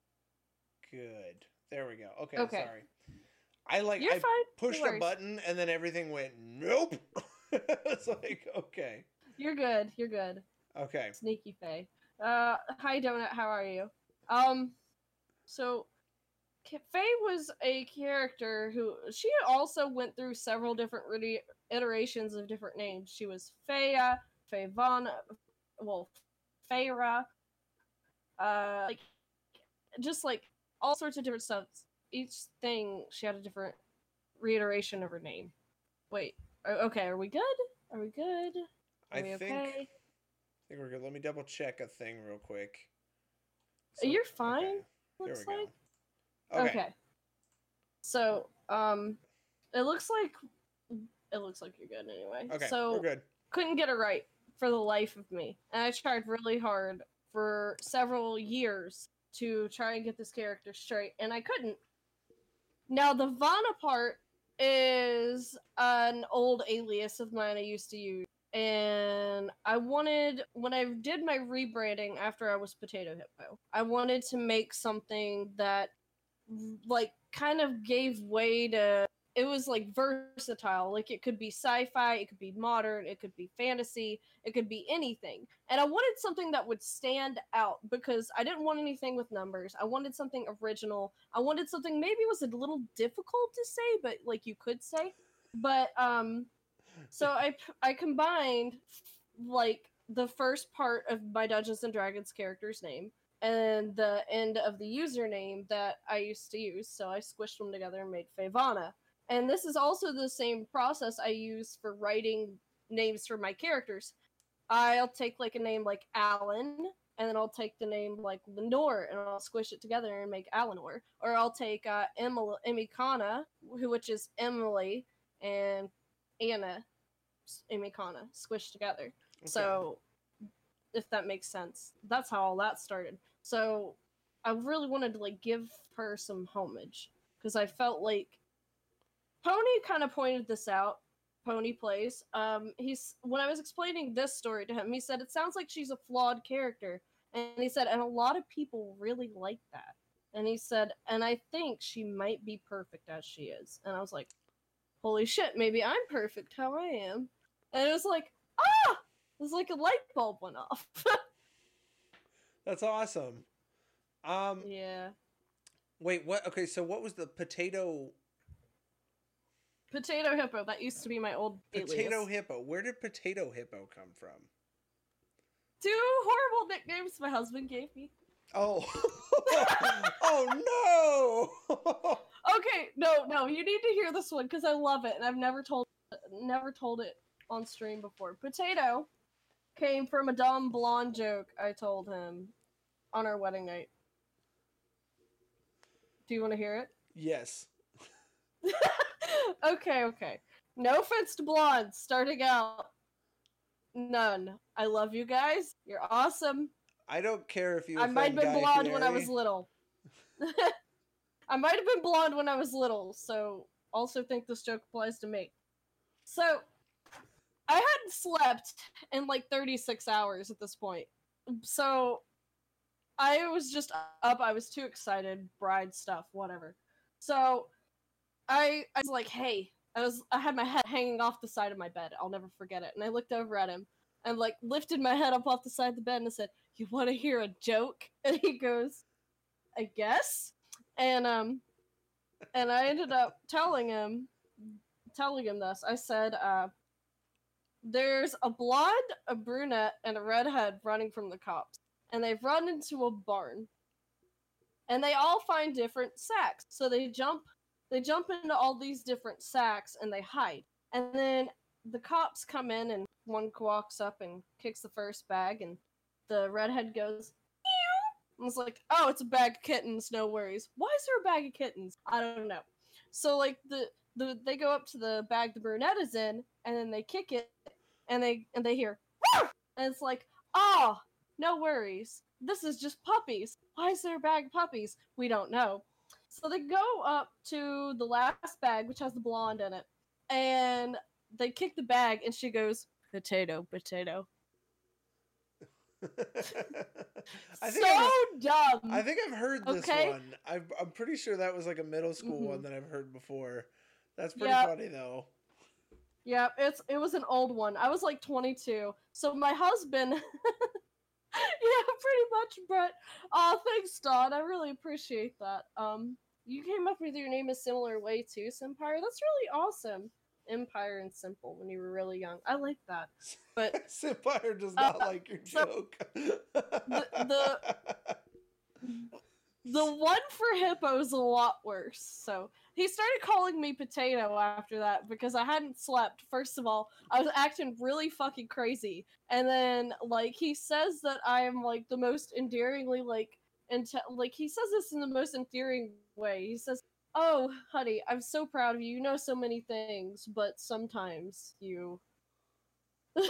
good. There we go. Okay, Okay. sorry. I like You're I fine. pushed No a worries. button and then everything went nope. It's like, okay. You're good. You're good. Okay. Sneaky Faye. Uh, hi Donut. How are you? Um, so K- Faye was a character who she also went through several different re- iterations of different names. She was Faya, Favana, well, Feyra, uh, like just like all sorts of different stuff. Each thing she had a different reiteration of her name. Wait, o- okay, are we good? Are we good? Are I we think okay? I think we're good. Let me double check a thing real quick. You're fine. Okay. There Looks we go. like. Okay. Okay. So, um, it looks like it looks like you're good anyway. Okay. So We're good. couldn't get it right for the life of me, and I tried really hard for several years to try and get this character straight, and I couldn't. Now the Vana part is an old alias of mine I used to use, and I wanted when I did my rebranding after I was Potato Hippo, I wanted to make something that like kind of gave way to it was like versatile. Like it could be sci-fi, it could be modern, it could be fantasy, it could be anything. And I wanted something that would stand out because I didn't want anything with numbers. I wanted something original. I wanted something maybe was a little difficult to say, but like you could say. But um so I I combined like the first part of my Dungeons and Dragons character's name and the end of the username that I used to use. So I squished them together and made Favana. And this is also the same process I use for writing names for my characters. I'll take like a name like Alan, and then I'll take the name like Lenore, and I'll squish it together and make Alanor. Or I'll take uh, Emil- Emikana, who which is Emily, and Anna, Emikana, squished together. Okay. So, if that makes sense, that's how all that started. So, I really wanted to like give her some homage because I felt like Pony kind of pointed this out. Pony plays. Um, he's when I was explaining this story to him, he said it sounds like she's a flawed character, and he said, and a lot of people really like that. And he said, and I think she might be perfect as she is. And I was like, holy shit, maybe I'm perfect how I am. And it was like, ah, was like a light bulb went off. That's awesome. Um, yeah. Wait, what? Okay, so what was the potato? Potato Hippo. That used to be my old Potato alias. Hippo. Where did Potato Hippo come from? Two horrible nicknames my husband gave me. Oh. Oh no. Okay, no, no, you need to hear this one because I love it, and I've never told, never told it on stream before. Potato came from a dumb blonde joke I told him on our wedding night. Do you want to hear it? Yes. Okay, okay. No offense to blondes starting out. None. I love you guys. You're awesome. I don't care if you. I might have been Guy blonde Fieri. when I was little. I might have been blonde when I was little, so also think this joke applies to me. So, I hadn't slept in like thirty-six hours at this point. So, I was just up. I was too excited. Bride stuff, whatever. So, I, I was like, hey, I was I had my head hanging off the side of my bed. I'll never forget it. And I looked over at him and like lifted my head up off the side of the bed and I said, "You want to hear a joke?" And he goes, "I guess." And um and I ended up telling him telling him this. I said, uh there's a blonde, a brunette, and a redhead running from the cops. And they've run into a barn. And they all find different sacks. So they jump they jump into all these different sacks and they hide. And then the cops come in and one walks up and kicks the first bag and the redhead goes, meow. And it's like, oh, it's a bag of kittens, no worries. Why is there a bag of kittens? I don't know. So like the, the they go up to the bag the brunette is in and then they kick it and they and they hear, woo! And it's like, oh, no worries. This is just puppies. Why is there a bag of puppies? We don't know. So they go up to the last bag, which has the blonde in it, and they kick the bag, and she goes, potato, potato. I think so I've, dumb. I think I've heard this okay? one. I've, I'm pretty sure that was like a middle school mm-hmm. one that I've heard before. That's pretty yep. funny though. Yeah, it's it was an old one. I was like twenty-two. So my husband yeah, pretty much, Brett. Oh, thanks, Don. I really appreciate that. Um, you came up with your name a similar way too, Simpire. That's really awesome. Empire and Simple when you were really young. I like that. But Simpire does not uh, like your so joke. the, the the one for Hippo is a lot worse. So he started calling me Potato after that because I hadn't slept. First of all, I was acting really fucking crazy. And then, like, he says that I am, like, the most endearingly, like, inte- like, he says this in the most endearing way. He says, oh, honey, I'm so proud of you. You know so many things, but sometimes you... Which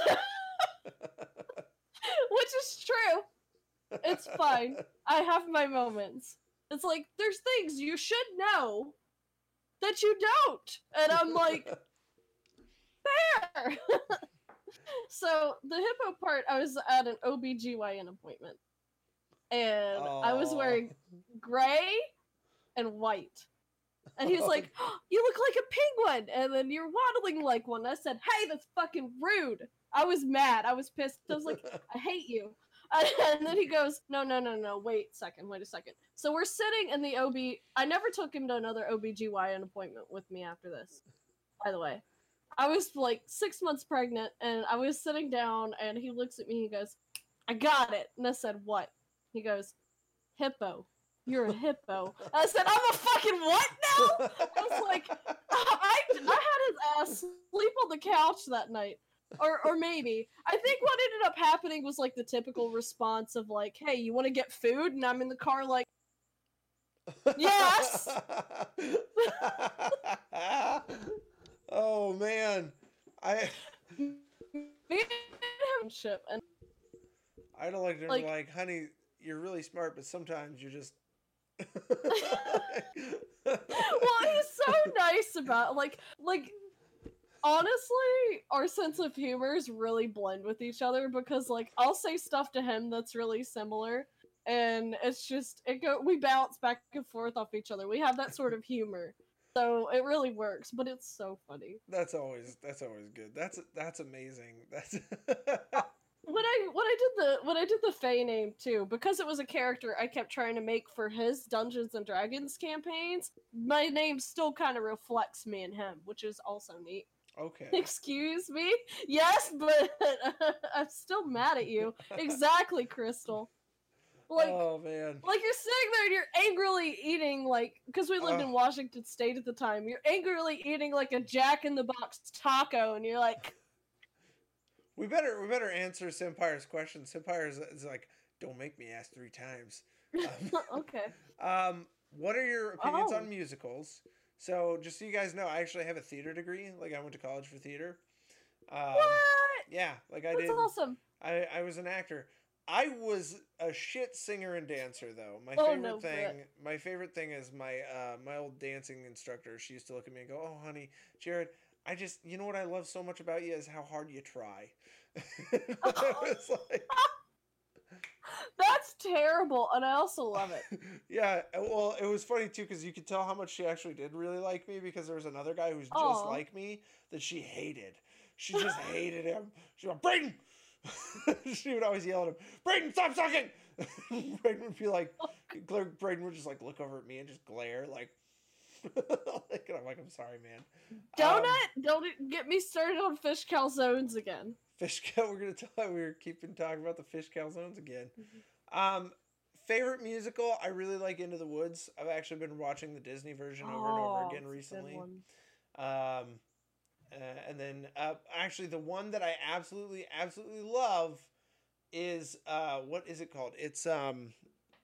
is true. It's fine. I have my moments. It's like, there's things you should know that you don't. And I'm like, fair. So, the Hippo part, I was at an O B G Y N appointment. And Aww. I was wearing gray and white. And he was like, oh, you look like a penguin. And then you're waddling like one. I said, hey, that's fucking rude. I was mad. I was pissed. I was like, I hate you. And then he goes, no, no, no, no, wait a second, wait a second. So we're sitting in the O B... I never took him to another O B G Y N appointment with me after this, by the way. I was like six months pregnant, and I was sitting down, and he looks at me, he goes, I got it. And I said, what? He goes, hippo. You're a hippo. And I said, I'm a fucking what now? I was like, I, I had his ass sleep on the couch that night. Or or maybe. I think what ended up happening was like the typical response of like, hey, you want to get food? And I'm in the car like, yes! Oh, man. I... ship and I don't like to like, like, honey, you're really smart, but sometimes you're just... Well, he's so nice about like like honestly, our sense of humors really blend with each other because like I'll say stuff to him that's really similar and it's just it go we bounce back and forth off each other. We have that sort of humor. So it really works, but it's so funny. That's always that's always good. That's that's amazing. That's when I when I did the when I did the Fae name too, because it was a character I kept trying to make for his Dungeons and Dragons campaigns, my name still kind of reflects me and him, which is also neat. Okay. Excuse me? Yes, but I'm still mad at you. Exactly, Crystal. Like, Oh man. like you're sitting there and you're angrily eating, like, because we lived Uh, in Washington State at the time. You're angrily eating like a Jack in the Box taco, and you're like, we better we better answer Sempire's question. Sempire is, is like, don't make me ask three times. Um, okay. um, what are your opinions Oh. on musicals? So just so you guys know, I actually have a theater degree. Like I went to college for theater. Um, What? yeah, like I That's did. awesome. I I was an actor. I was a shit singer and dancer though. My Oh, favorite no, thing, Brett. my favorite thing is my uh, my old dancing instructor. She used to look at me and go, "Oh, honey, Jared, I just you know what I love so much about you is how hard you try." I was like, That's terrible, and I also love it. yeah. Well, it was funny too because you could tell how much she actually did really like me because there was another guy who's just Aw. like me that she hated. She just hated him. She went, Brayden. She would always yell at him, Brayden, stop sucking. Brayden would be like, Brayden would just like look over at me and just glare like, like and I'm like, I'm sorry, man. Donut, Um, don't get me started on fish calzones again. fish cal. We're gonna talk. We were keeping talking about the fish calzones again. Um, favorite musical. I really like Into the Woods. I've actually been watching the Disney version over and over Oh, again it's a good recently. one. Um, uh, and then uh, actually the one that I absolutely absolutely love is uh, what is it called? It's um,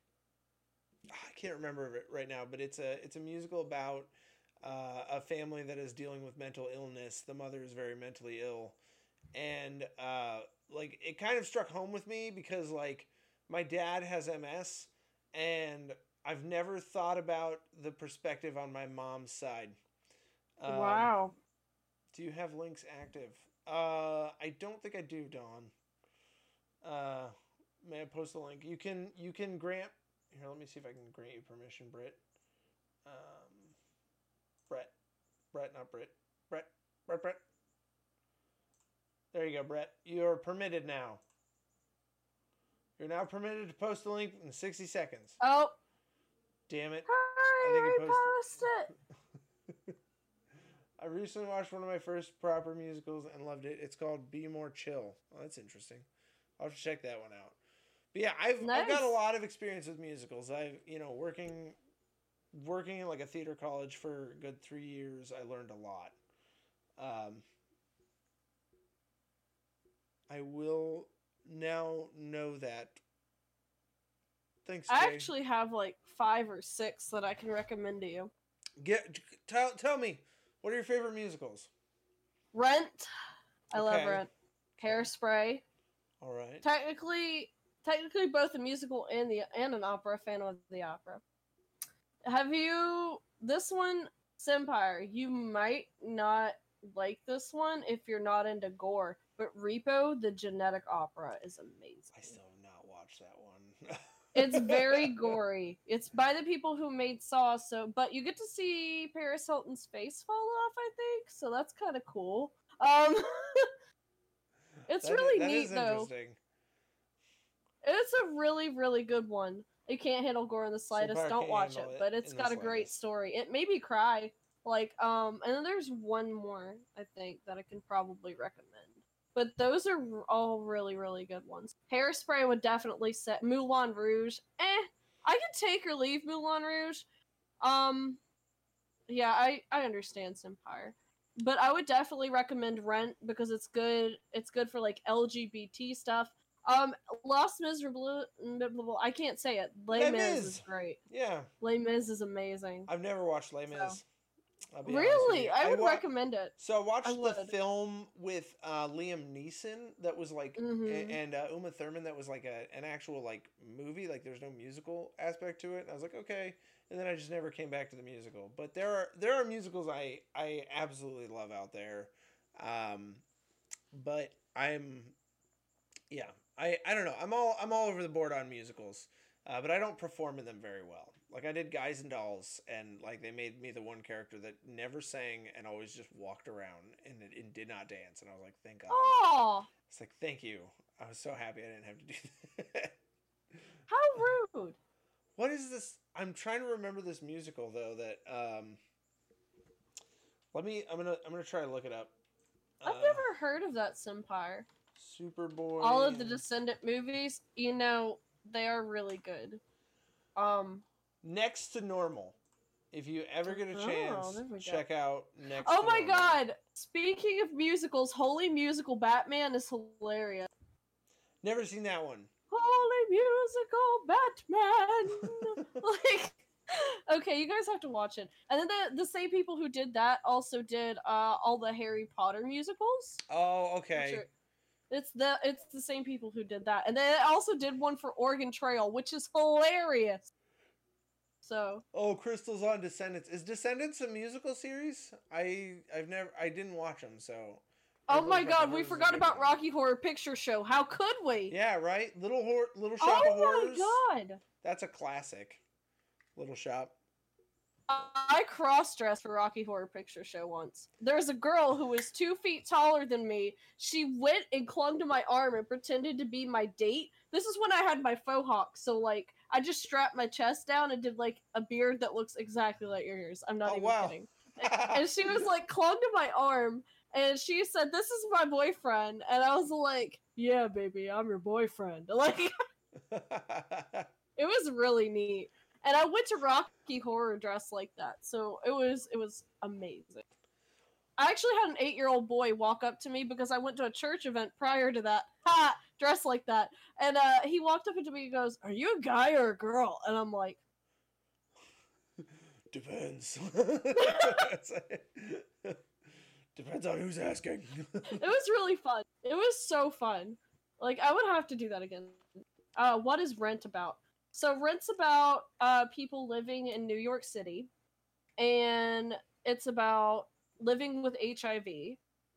I can't remember it right now, but it's a it's a musical about uh, a family that is dealing with mental illness. The mother is very mentally ill, and uh, like it kind of struck home with me because like my dad has M S, and I've never thought about the perspective on my mom's side. Um, Wow. do you have links active? Uh, I don't think I do, Dawn. Uh, may I post the link? You can you can grant here. Let me see if I can grant you permission, Britt. Um, Brett, Brett, not Britt. Brett, Brett, Brett. There you go, Brett. You are permitted now. You're now permitted to post the link in sixty seconds. Oh, Damn it. hurry, I think it hurry, posted- post it. I recently watched one of my first proper musicals and loved it. It's called Be More Chill. Oh, that's interesting. I'll have to check that one out. But yeah, I've, I've got a Nice. lot of experience with musicals. I've, you know, working working in like a theater college for a good three years, I learned a lot. Um, I will now know that. Thanks, Jay. I actually have like five or six that I can recommend to you. Get tell tell me, what are your favorite musicals? Rent. I love Okay. Rent. Hairspray. All right. Technically, technically both a musical and the and an opera. Fan of the opera. Have you this one, Sempire? You might not like this one if you're not into gore, but Repo, the genetic opera, is amazing. I still have not watched that one. It's very gory. It's by the people who made Saw, so but you get to see Paris Hilton's face fall off, I think. So that's kind of cool. Um, it's That is- really that neat is though. interesting. It's a really, really good one. You can't handle gore in the slightest. Sempire Don't can't watch it, handle it but it's in the got a great slightest. story. It made me cry. Like, um, and then there's one more I think that I can probably recommend. But those are r- all really, really good ones. Hairspray would definitely set. Moulin Rouge, eh? I could take or leave Moulin Rouge. Um, yeah, I I understand Sempire, but I would definitely recommend Rent because it's good. It's good for like L G B T stuff. Um, Lost Miserable. I can't say it. Les Les Mis Mis. is great. Yeah, Les Mis is amazing. I've never watched Les Mis. So- I'll be honest with Really, you. I would wa- recommend it. So I watched I the would. film with uh, Liam Neeson that was like, Mhm. a- and uh, Uma Thurman that was like a an actual like movie. Like there's no musical aspect to it. And I was like, okay. And then I just never came back to the musical. But there are there are musicals I I absolutely love out there. Um, but I'm yeah I I don't know. I'm all I'm all over the board on musicals. Uh, but I don't perform in them very well. Like I did Guys and Dolls, and like they made me the one character that never sang and always just walked around and, and did not dance. And I was like, thank God. Oh, It's like, thank you. I was so happy I didn't have to do that. How rude. What is this? I'm trying to remember this musical though. That um. Let me. I'm gonna. I'm gonna try to look it up. I've Uh, never heard of that Senpai. Superboy. All of the Descendant movies, you know, they are really good. Um. Next to Normal. If you ever get a chance, oh, check out Next oh to my Normal. god! Speaking of musicals, Holy Musical Batman is hilarious. Never seen that one. Holy Musical Batman! like, okay, you guys have to watch it. And then the, the same people who did that also did uh, all the Harry Potter musicals. Oh, okay. Are, it's the it's the same people who did that. And they also did one for Oregon Trail, which is hilarious. So. Oh, Crystal's on Descendants. Is Descendants a musical series? I I've never I didn't watch them, so. Oh my god, we forgot about Rocky Horror Picture Show. How could we? Yeah, right? Little Hor- Little Shop oh of Horrors. Oh my god. That's a classic. Little Shop. I cross-dressed for Rocky Horror Picture Show once. There's a girl who was two feet taller than me. She went and clung to my arm and pretended to be my date. This is when I had my faux hawk, so like I just strapped my chest down and did like a beard that looks exactly like yours. I'm not oh, even wow. kidding. And she was like clung to my arm, and she said, "This is my boyfriend," and I was like, "Yeah, baby, I'm your boyfriend." Like, it was really neat. And I went to Rocky Horror dressed like that, so it was it was amazing. I actually had an eight-year-old boy walk up to me because I went to a church event prior to that, ha, dressed like that, and uh, he walked up to me and goes, "Are you a guy or a girl?" And I'm like, "Depends." Depends on who's asking. It was really fun. It was so fun. Like, I would have to do that again. Uh, what is Rent about? So Rent's about uh, people living in New York City, and it's about living with H I V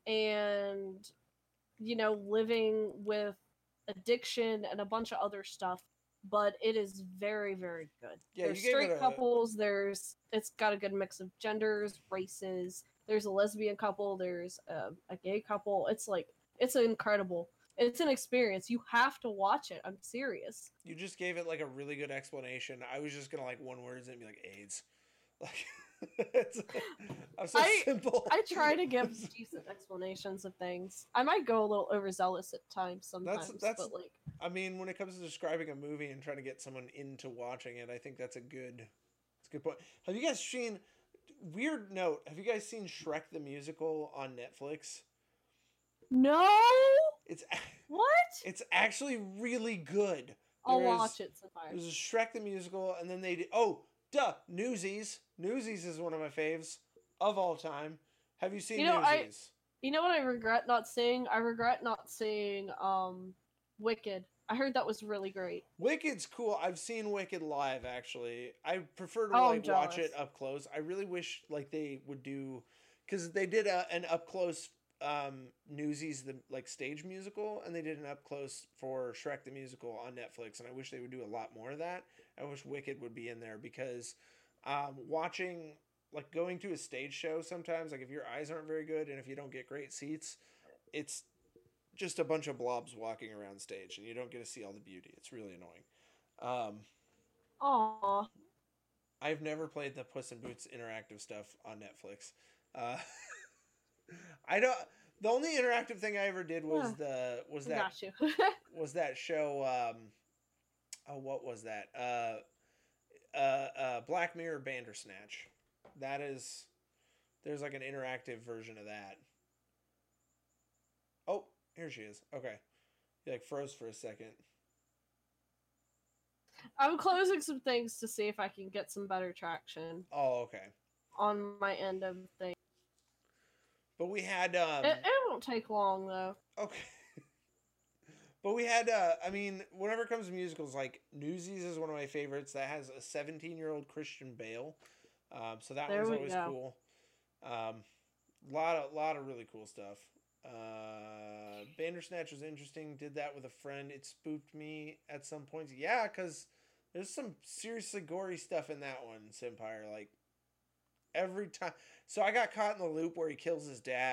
and, you know, living with addiction and a bunch of other stuff, but it is very, very good. Yeah, there's you gave straight it a... couples, there's it's got a good mix of genders, races, there's a lesbian couple, there's a, a gay couple. It's like, it's incredible. It's an experience. You have to watch it. I'm serious. You just gave it like a really good explanation. I was just gonna like one words and be like AIDS. Like it's, I'm so I, simple. I try to give decent explanations of things. I might go a little overzealous at times sometimes. That's that's. But like, I mean, when it comes to describing a movie and trying to get someone into watching it, I think that's a good. That's a good point. Have you guys seen? Weird note. Have you guys seen Shrek the Musical on Netflix? No. It's what? It's actually really good. I'll There's, watch it sometime. There's a Shrek the Musical, and then they did. Oh, duh, Newsies. Newsies is one of my faves of all time. Have you seen you know, Newsies? I, you know what I regret not seeing? I regret not seeing um, Wicked. I heard that was really great. Wicked's cool. I've seen Wicked live, actually. I prefer to oh, like watch it up close. I really wish like they would do, because they did a, an up close um Newsies, the like stage musical, and they did an up close for Shrek the Musical on Netflix, and I wish they would do a lot more of that. I wish Wicked would be in there, because um watching like going to a stage show sometimes, like if your eyes aren't very good and if you don't get great seats, it's just a bunch of blobs walking around stage and you don't get to see all the beauty. It's really annoying. um Aww. I've never played the Puss in Boots interactive stuff on Netflix. uh I don't. The only interactive thing I ever did was yeah. the was that Got you. was that show. Um, oh, what was that? Uh, uh, uh, Black Mirror Bandersnatch. That is. There's like an interactive version of that. Oh, here she is. Okay, you like froze for a second. I'm closing some things to see if I can get some better traction. Oh, okay. On my end of things. But we had um it, it won't take long though. Okay. But we had uh I mean, whenever it comes to musicals, like Newsies is one of my favorites. That has a seventeen year old Christian Bale. Um so that there one's we always go. cool. Um lot of lot of really cool stuff. Uh Bandersnatch was interesting. Did that with a friend. It spooked me at some points. Yeah, because there's some seriously gory stuff in that one, Simpire. Like every time. So I got caught in the loop where he kills his dad,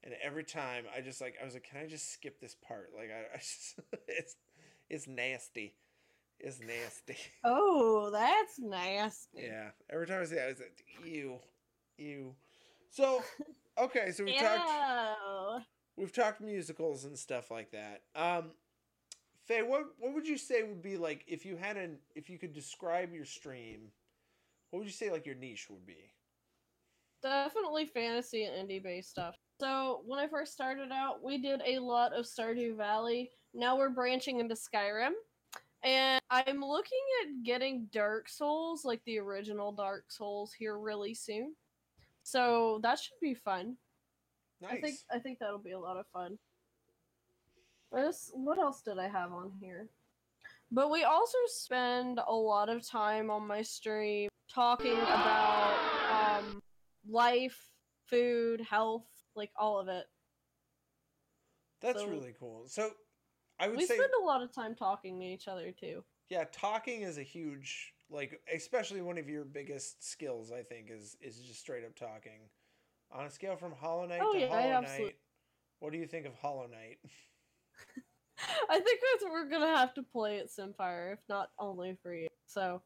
And every time I just like I was like, can I just skip this part? Like I, I just, it's it's nasty. It's nasty. Oh, that's nasty. Yeah. Every time I see it, I was like, ew, ew. So, okay, so we've talked Ew. we've talked musicals and stuff like that. Um, Faye, what what would you say would be like if you had an if you could describe your stream? What would you say like your niche would be? Definitely fantasy and indie based stuff. So when I first started out, we did a lot of Stardew Valley. Now we're branching into Skyrim. And I'm looking at getting Dark Souls, like the original Dark Souls, here really soon. So that should be fun. Nice. I think I think that'll be a lot of fun. This, what else did I have on here? But we also spend a lot of time on my stream talking about um, life, food, health, like all of it. That's So- really cool. So I would We say spend a lot of time talking to each other too. yeah, talking is a huge like especially one of your biggest skills, I think, is is just straight up talking. On a scale from Hollow Knight Oh, to yeah, Hollow absolutely. Knight, what do you think of Hollow Knight? I think that's we're gonna have to play at Simpire, if not only for you. So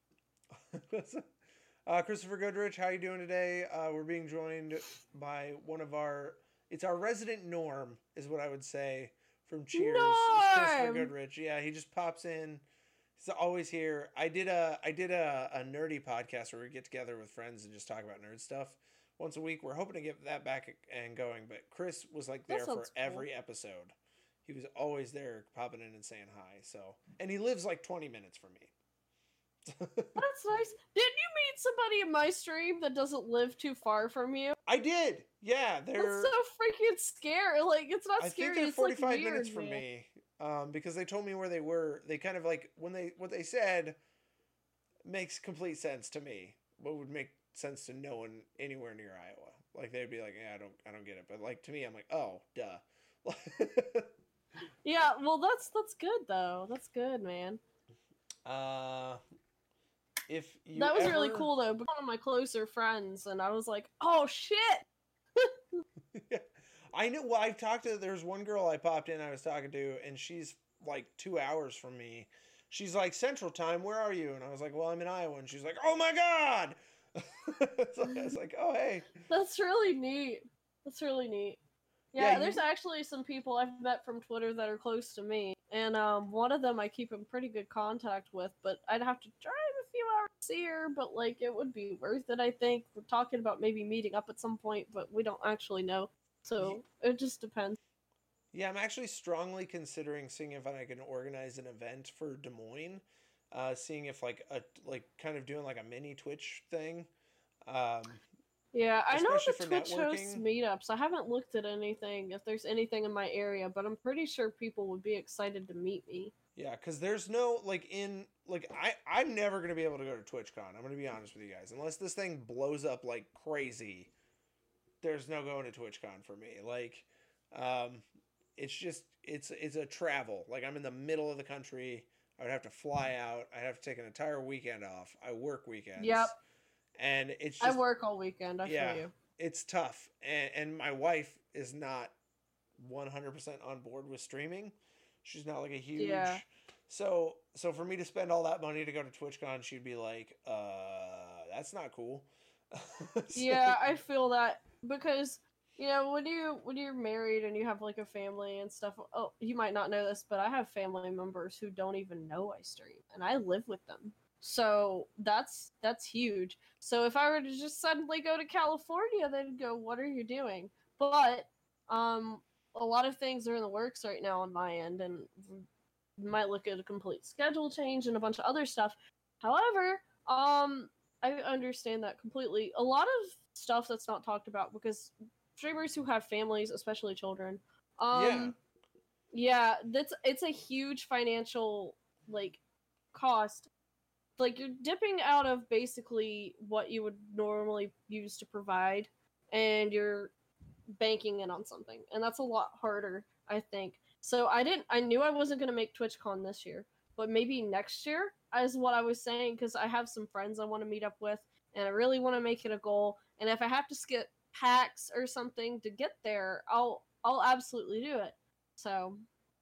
uh, Christopher Goodrich, how you doing today? Uh, we're being joined by one of our it's our resident Norm, is what I would say, from Cheers. It's Christopher Norm! Goodrich. Yeah, he just pops in. He's always here. I did a I did a, a nerdy podcast where we get together with friends and just talk about nerd stuff once a week. We're hoping to get that back and going, but Chris was like That there for sounds cool. every episode. He was always there, popping in and saying hi. So, and he lives like twenty minutes from me. That's nice. Didn't you meet somebody in my stream that doesn't live too far from you? I did. Yeah, they're. That's so freaking scary. Like, it's not I scary. think they're it's like forty-five weird, minutes from man. me, um, because they told me where they were. They kind of like when they what they said makes complete sense to me. What would make sense to no one anywhere near Iowa? Like they'd be like, yeah, I don't, I don't get it. But like to me, I'm like, oh, duh. Yeah, well, that's that's good though. That's good, man. uh, if you That was really ever- cool though. But one of my closer friends, and I was like, "Oh shit!" I know. Well, I've talked to. There's one girl I popped in. I was talking to, and she's like two hours from me. She's like Central Time. Where are you? And I was like, well, I'm in Iowa. And she's like, oh my god. So I was like, oh hey. That's really neat. That's really neat. Yeah, Yeah, you- there's actually some people I've met from Twitter that are close to me, and um, one of them I keep in pretty good contact with. But I'd have to drive a few hours to see her. But like, it would be worth it. I think we're talking about maybe meeting up at some point, but we don't actually know. So it just depends. Yeah, I'm actually strongly considering seeing if I can organize an event for Des Moines. Uh, seeing if like a like kind of doing like a mini Twitch thing. Um, Yeah, I know Especially the for Twitch hosts networking. meetups. I haven't looked at anything, if there's anything in my area, but I'm pretty sure people would be excited to meet me. yeah, because there's no like in like I I'm never gonna be able to go to TwitchCon. I'm gonna be honest with you guys. Unless this thing blows up like crazy, there's no going to TwitchCon for me. Like, um, it's just it's it's a travel. Like I'm in the middle of the country. I would have to fly out. I'd have to take an entire weekend off. I work weekends. Yep. And it's I just work all weekend, I yeah. feel you. it's tough, and and my wife is not one hundred percent on board with streaming. She's not like a huge Yeah. so so for me to spend all that money to go to TwitchCon, she'd be like, uh, that's not cool. So- Yeah, I feel that because you know when you when you're married and you have like a family and stuff. Oh, you might not know this, but I have family members who don't even know I stream, and I live with them. So that's that's huge. So if I were to just suddenly go to California, they'd go, "What are you doing?" But um, a lot of things are in the works right now on my end, and we might look at a complete schedule change and a bunch of other stuff. However, um, I understand that completely. A lot of stuff that's not talked about because streamers who have families, especially children, um, yeah, that's it's a huge financial like cost. Like you're dipping out of basically what you would normally use to provide, and you're banking in on something, and that's a lot harder, I think. So I didn't. I knew I wasn't gonna make TwitchCon this year, but maybe next year is what I was saying because I have some friends I want to meet up with, and I really want to make it a goal. And if I have to skip packs or something to get there, I'll I'll absolutely do it. So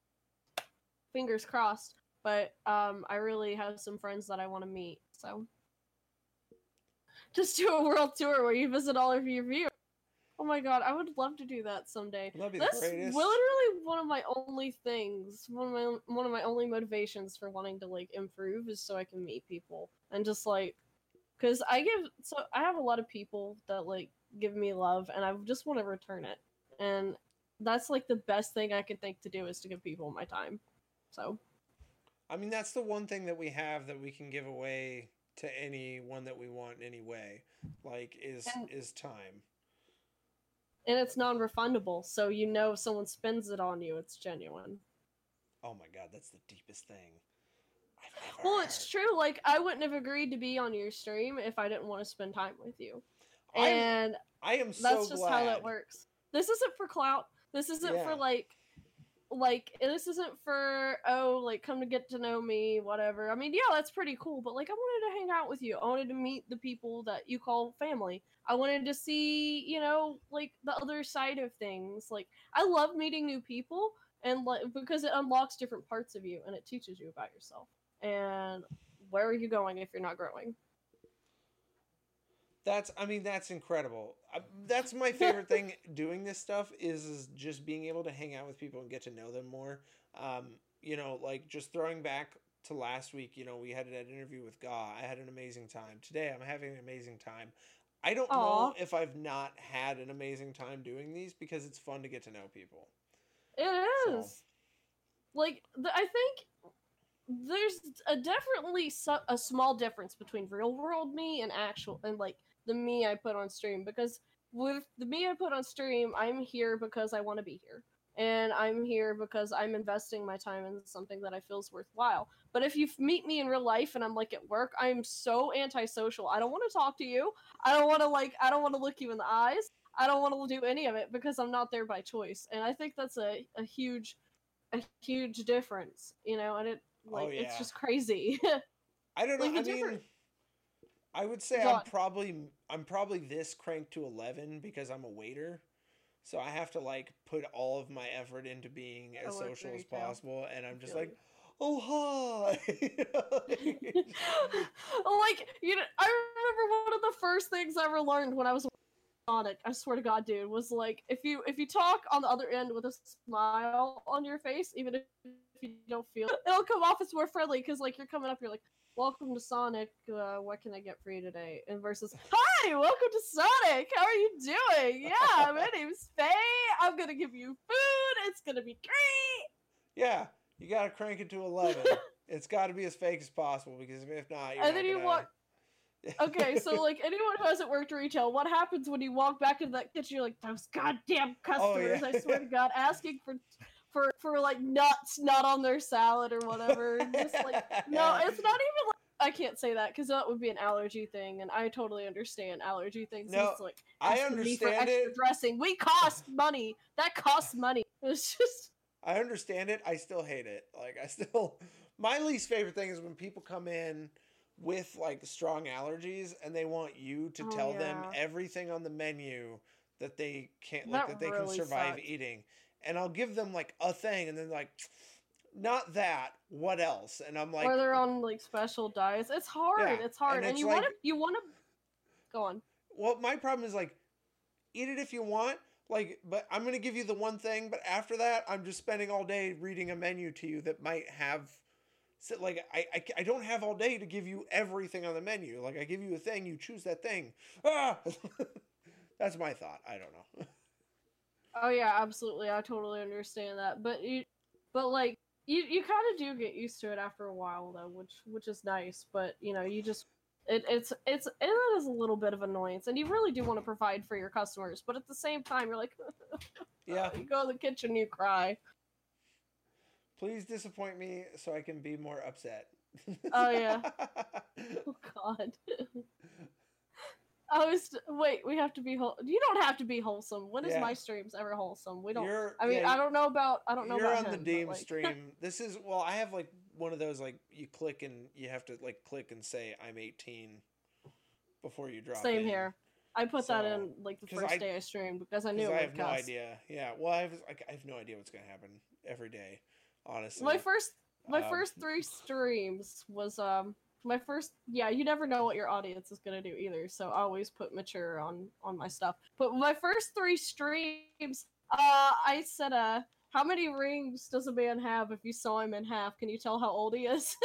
fingers crossed. But um, I really have some friends that I want to meet. So just do a world tour where you visit all of your viewers. Oh my god, I would love to do that someday. That'd be That's the greatest. literally one of my only things, one of my one of my only motivations for wanting to like improve is so I can meet people and just like, because I give so I have a lot of people that like give me love and I just want to return it, and that's like the best thing I can think to do is to give people my time. So, I mean, that's the one thing that we have that we can give away to anyone that we want in any way, like is and, is time. And it's non-refundable, so you know if someone spends it on you, it's genuine. Oh my god, that's the deepest thing I've ever Well, heard. it's true. Like, I wouldn't have agreed to be on your stream if I didn't want to spend time with you. And I am so that's just glad. how that works. This isn't for clout. This isn't Yeah. for, like, like, this isn't for, oh, like, come to get to know me, whatever. I mean, yeah, that's pretty cool, but, like, I wanted to hang out with you. I wanted to meet the people that you call family. I wanted to see, you know, like, the other side of things. Like, I love meeting new people, and, like, because it unlocks different parts of you, and it teaches you about yourself. And where are you going if you're not growing? That's, I mean, that's incredible. I, that's my favorite thing doing this stuff is, is just being able to hang out with people and get to know them more. Um, you know, like just throwing back to last week, you know, we had an interview with Gaw. I had an amazing time. Today I'm having an amazing time. I don't Aww. know if I've not had an amazing time doing these because it's fun to get to know people. It is. So. Like, the, I think there's a definitely su- a small difference between real world me and actual, and like, the me I put on stream, because with the me I put on stream, I'm here because I want to be here. And I'm here because I'm investing my time in something that I feel is worthwhile. But if you meet me in real life and I'm like at work, I'm so antisocial. I don't want to talk to you. I don't want to like, I don't want to look you in the eyes. I don't want to do any of it because I'm not there by choice. And I think that's a, a huge, a huge difference, you know, and it, like, oh, yeah. it's just crazy. I don't know. Like, I different... mean, I would say God. I'm probably I'm probably this cranked to eleven because I'm a waiter, so I have to like put all of my effort into being as social as possible, and I'm just like, you. oh hi. Like, you know, I remember one of the first things I ever learned when I was Sonic, I swear to God, dude, was like, if you if you talk on the other end with a smile on your face, even if you don't feel it, it'll come off as more friendly, because like you're coming up, you're like, welcome to Sonic, uh, what can I get for you today? And versus, hi, welcome to Sonic, how are you doing? Yeah, my name's Faye, I'm gonna give you food, it's gonna be great. Yeah, you gotta crank it to eleven. It's gotta be as fake as possible, because if not, you're and not then you gonna... walk. Okay, so like anyone who hasn't worked retail, what happens when you walk back into that kitchen? You're like, those goddamn customers! Oh, yeah. I swear to God, asking for, for, for like nuts, not on their salad or whatever. Just like, no, it's not even like, I can't say that because that would be an allergy thing, and I totally understand allergy things. No, it's like, I asking me for understand extra it. dressing. We cost money. That costs money. It's just. I understand it. I still hate it. Like I still, my least favorite thing is when people come in with like strong allergies and they want you to Oh, tell yeah. them everything on the menu that they can't That like that they really can survive sucks. eating, and I'll give them like a thing and then like, not that, what else? And I'm like, or they're on like special diets. It's hard. Yeah, It's hard, and and, it's you like- want to you want to go on. well, my problem is like, eat it if you want, like, but I'm gonna give you the one thing, but after that I'm just spending all day reading a menu to you that might have, so like I, I I don't have all day to give you everything on the menu. Like I give you a thing, you choose that thing. Ah! That's my thought. I don't know. Oh yeah, absolutely. I totally understand that. But you, but like you, you kind of do get used to it after a while though, which which is nice. But you know, you just it it's it's it is a little bit of annoyance, and you really do want to provide for your customers, but at the same time, you're like, Yeah. you go in the kitchen, you cry. Please disappoint me so I can be more upset. Oh yeah. Oh God. I was wait. We have to be whole. You don't have to be wholesome. When is Yeah. my streams ever wholesome? We don't. You're, I mean, yeah, I don't know about. I don't know You're about on him, the Deem but, like... stream. This is, well, I have like one of those, like you click and you have to like click and say I'm eighteen before you drop Same in. here. I put So, that in like the first I, day I streamed because I knew because it I would have no cuss. idea. Yeah, well, I have like, I have no idea what's gonna happen every day, honestly. My first my Um, first three streams was um my first yeah, you never know what your audience is gonna do either, so I always put mature on on my stuff. But my first three streams, uh I said uh how many rings does a man have if you saw him in half? Can you tell how old he is?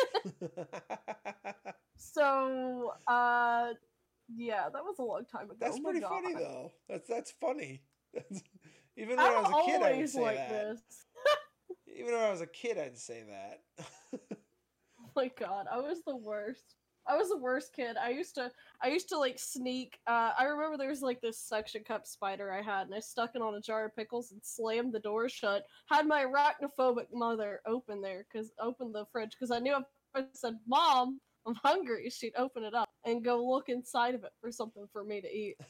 So uh yeah, that was a long time ago. That's Oh my pretty god. funny though. That's that's funny. That's, even when I I'm was a kid, I would always say like that. this. Even when I was a kid, I'd say that. Oh my god, I was the worst. I was the worst kid. I used to I used to like sneak uh I remember there was like this suction cup spider I had and I stuck it on a jar of pickles and slammed the door shut. Had my arachnophobic mother open there cuz open the fridge cuz I knew if I said, "Mom, I'm hungry," she'd open it up and go look inside of it for something for me to eat.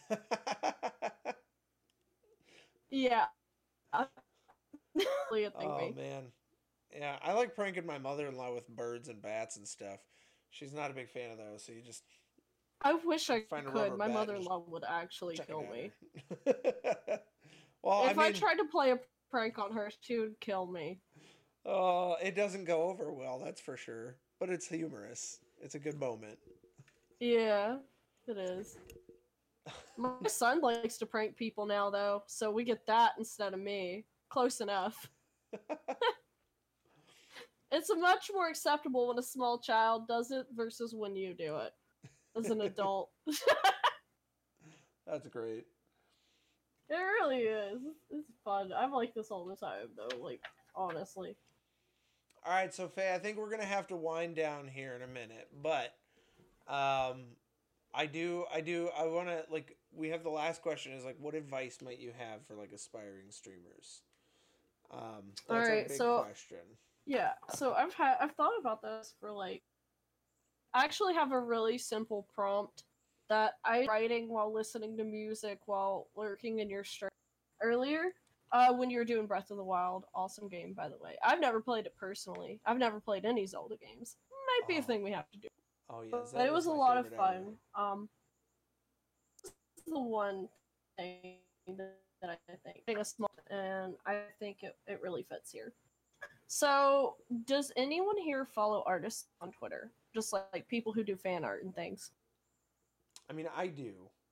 Yeah. Really a thing Oh me. man. Yeah, I like pranking my mother-in-law with birds and bats and stuff. She's not a big fan of those, so you just I wish I find a could. rubber My bat and just mother-in-law would actually chuck it kill me. at her. Well, I If I mean, tried to play a prank on her, she would kill me. uh, it doesn't go over well, that's for sure. But it's humorous. It's a good moment. Yeah, it is. My son likes to prank people now, though, so we get that instead of me. Close enough. It's much more acceptable when a small child does it versus when you do it as an adult. That's great. It really is. It's fun. I'm like this all the time, though. Like, honestly. All right, so Faye, I think we're gonna have to wind down here in a minute, but um, I do, I do, I want to like. We have the last question is like, what advice might you have for like aspiring streamers? Um, All that's our right, big so question. yeah, so I've had I've thought about this for like. I actually have a really simple prompt that I writing while listening to music while lurking in your stream earlier. Uh, when you were doing Breath of the Wild, awesome game by the way. I've never played it personally. I've never played any Zelda games. Might be a Oh, thing we have to do, oh yeah, but it was Zelda's a my lot of favorite ever. fun. Um, this is the one thing that I think being a small and I think it, it really fits here. So, does anyone here follow artists on Twitter? Just like, like people who do fan art and things. I mean, I do.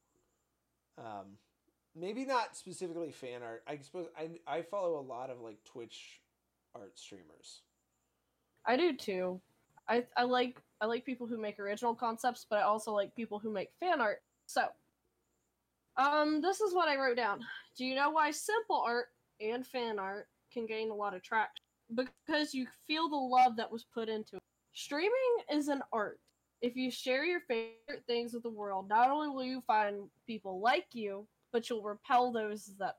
Um, maybe not specifically fan art. I suppose I I follow a lot of like Twitch art streamers. I do too. I I like I like people who make original concepts, but I also like people who make fan art. So, um, this is what I wrote down. Do you know why simple art and fan art can gain a lot of traction? Because you feel the love that was put into it. Streaming is an art. If you share your favorite things with the world, not only will you find people like you, but you'll repel those that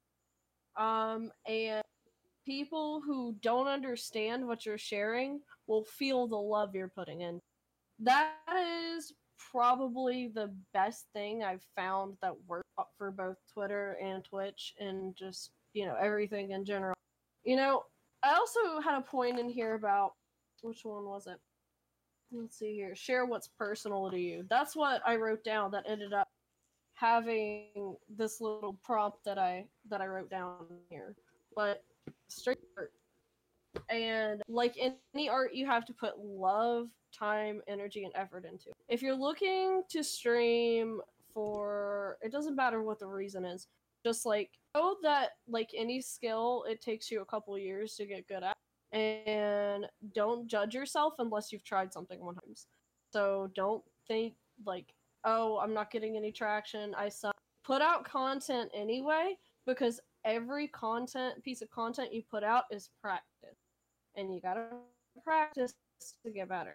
um and people who don't understand what you're sharing will feel the love you're putting in. That is probably the best thing I've found that works for both Twitter and Twitch and just, you know, everything in general. You know, I also had a point in here about which one was it? Let's see here. Share what's personal to you. That's what I wrote down that ended up having this little prompt that I that I wrote down here. But straight art. And like any art, you have to put love, time, energy, and effort into. If you're looking to stream for, it doesn't matter what the reason is. Just like know that like any skill, it takes you a couple years to get good at, and don't judge yourself unless you've tried something one time. So don't think like, oh, I'm not getting any traction. I suck. Put out content anyway because every content piece of content you put out is practice and you gotta practice to get better.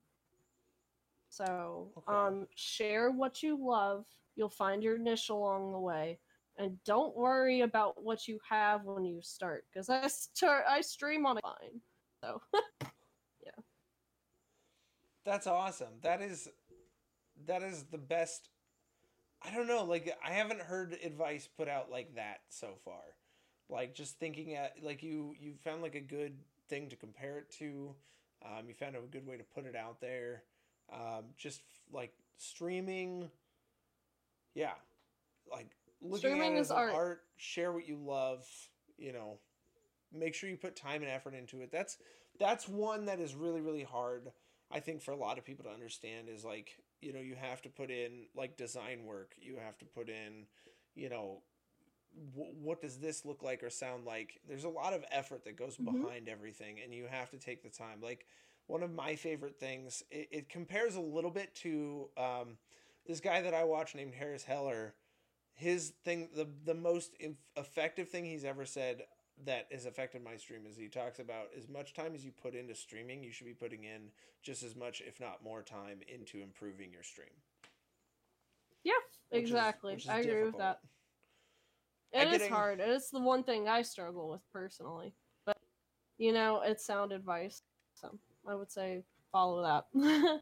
So, Okay. um, share what you love. You'll find your niche along the way, and don't worry about what you have when you start. Because I start, I stream on a fine. So, yeah. That's awesome. That is that is the best. I don't know, like I haven't heard advice put out like that so far. Like just thinking at like you you found like a good thing to compare it to. Um, you found a good way to put it out there. Um, just like streaming. Yeah, like looking Streaming at it is as an art. art, share what you love, you know, make sure you put time and effort into it. That's that's one that is really really hard, I think, for a lot of people to understand. Is like, you know, you have to put in like design work, you have to put in, you know, w- what does this look like or sound like. There's a lot of effort that goes Hmm. behind everything, and you have to take the time. Like one of my favorite things, it, it compares a little bit to um, this guy that I watch named Harris Heller. His thing, the the most inf- effective thing he's ever said that has affected my stream is he talks about as much time as you put into streaming, you should be putting in just as much, if not more time into improving your stream, Yeah, which is exactly. which is I agree with difficult. that. I It is getting hard. It's the one thing I struggle with personally. But you know, it's sound advice, so I would say follow that.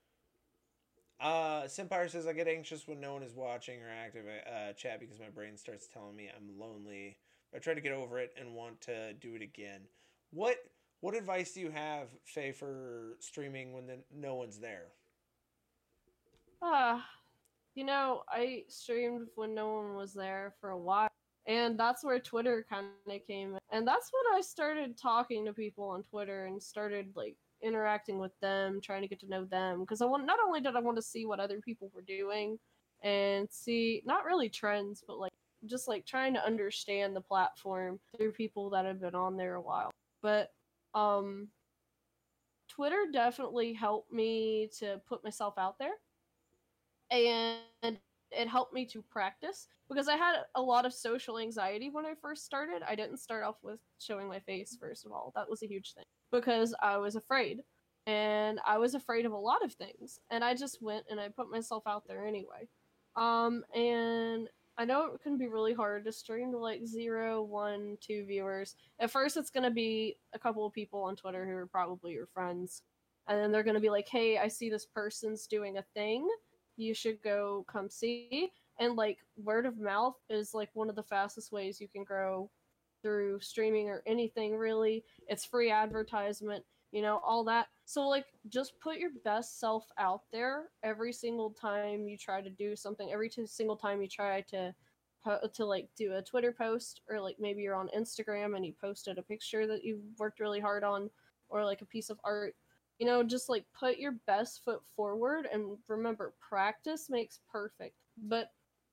uh Simpire says I get anxious when no one is watching or active uh chat because my brain starts telling me I'm lonely. I try to get over it and want to do it again. What what advice do you have, Faye, for streaming when the, no one's there? Ah, you know, I streamed when no one was there for a while, and that's where Twitter kind of came in. And that's when I started talking to people on Twitter and started like interacting with them, trying to get to know them. Because I want not only did I want to see what other people were doing and see not really trends, but like just like trying to understand the platform through people that have been on there a while. But um, Twitter definitely helped me to put myself out there, and it helped me to practice because I had a lot of social anxiety when I first started. I didn't start off with showing my face, first of all. That was a huge thing because I was afraid. And I was afraid of a lot of things. And I just went and I put myself out there anyway. Um, and I know it can be really hard to stream to like zero, one, two viewers. At first, it's going to be a couple of people on Twitter who are probably your friends. And then they're going to be like, hey, I see this person's doing a thing, you should go come see. And like word of mouth is like one of the fastest ways you can grow through streaming or anything really. It's free advertisement, you know, all that. So like just put your best self out there every single time you try to do something, every t- single time you try to to like do a Twitter post, or like maybe you're on Instagram and you posted a picture that you worked really hard on, or like a piece of art. You know, just like put your best foot forward, and remember, practice makes perfect. But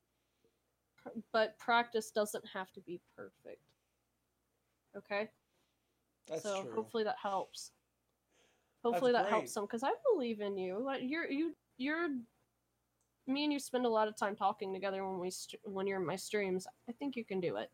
but practice doesn't have to be perfect. Okay? That's So true. hopefully that helps. That's Hopefully that helps great. some, because I believe in you. Like you're you you're me and you spend a lot of time talking together when we st- when you're in my streams. I think you can do it.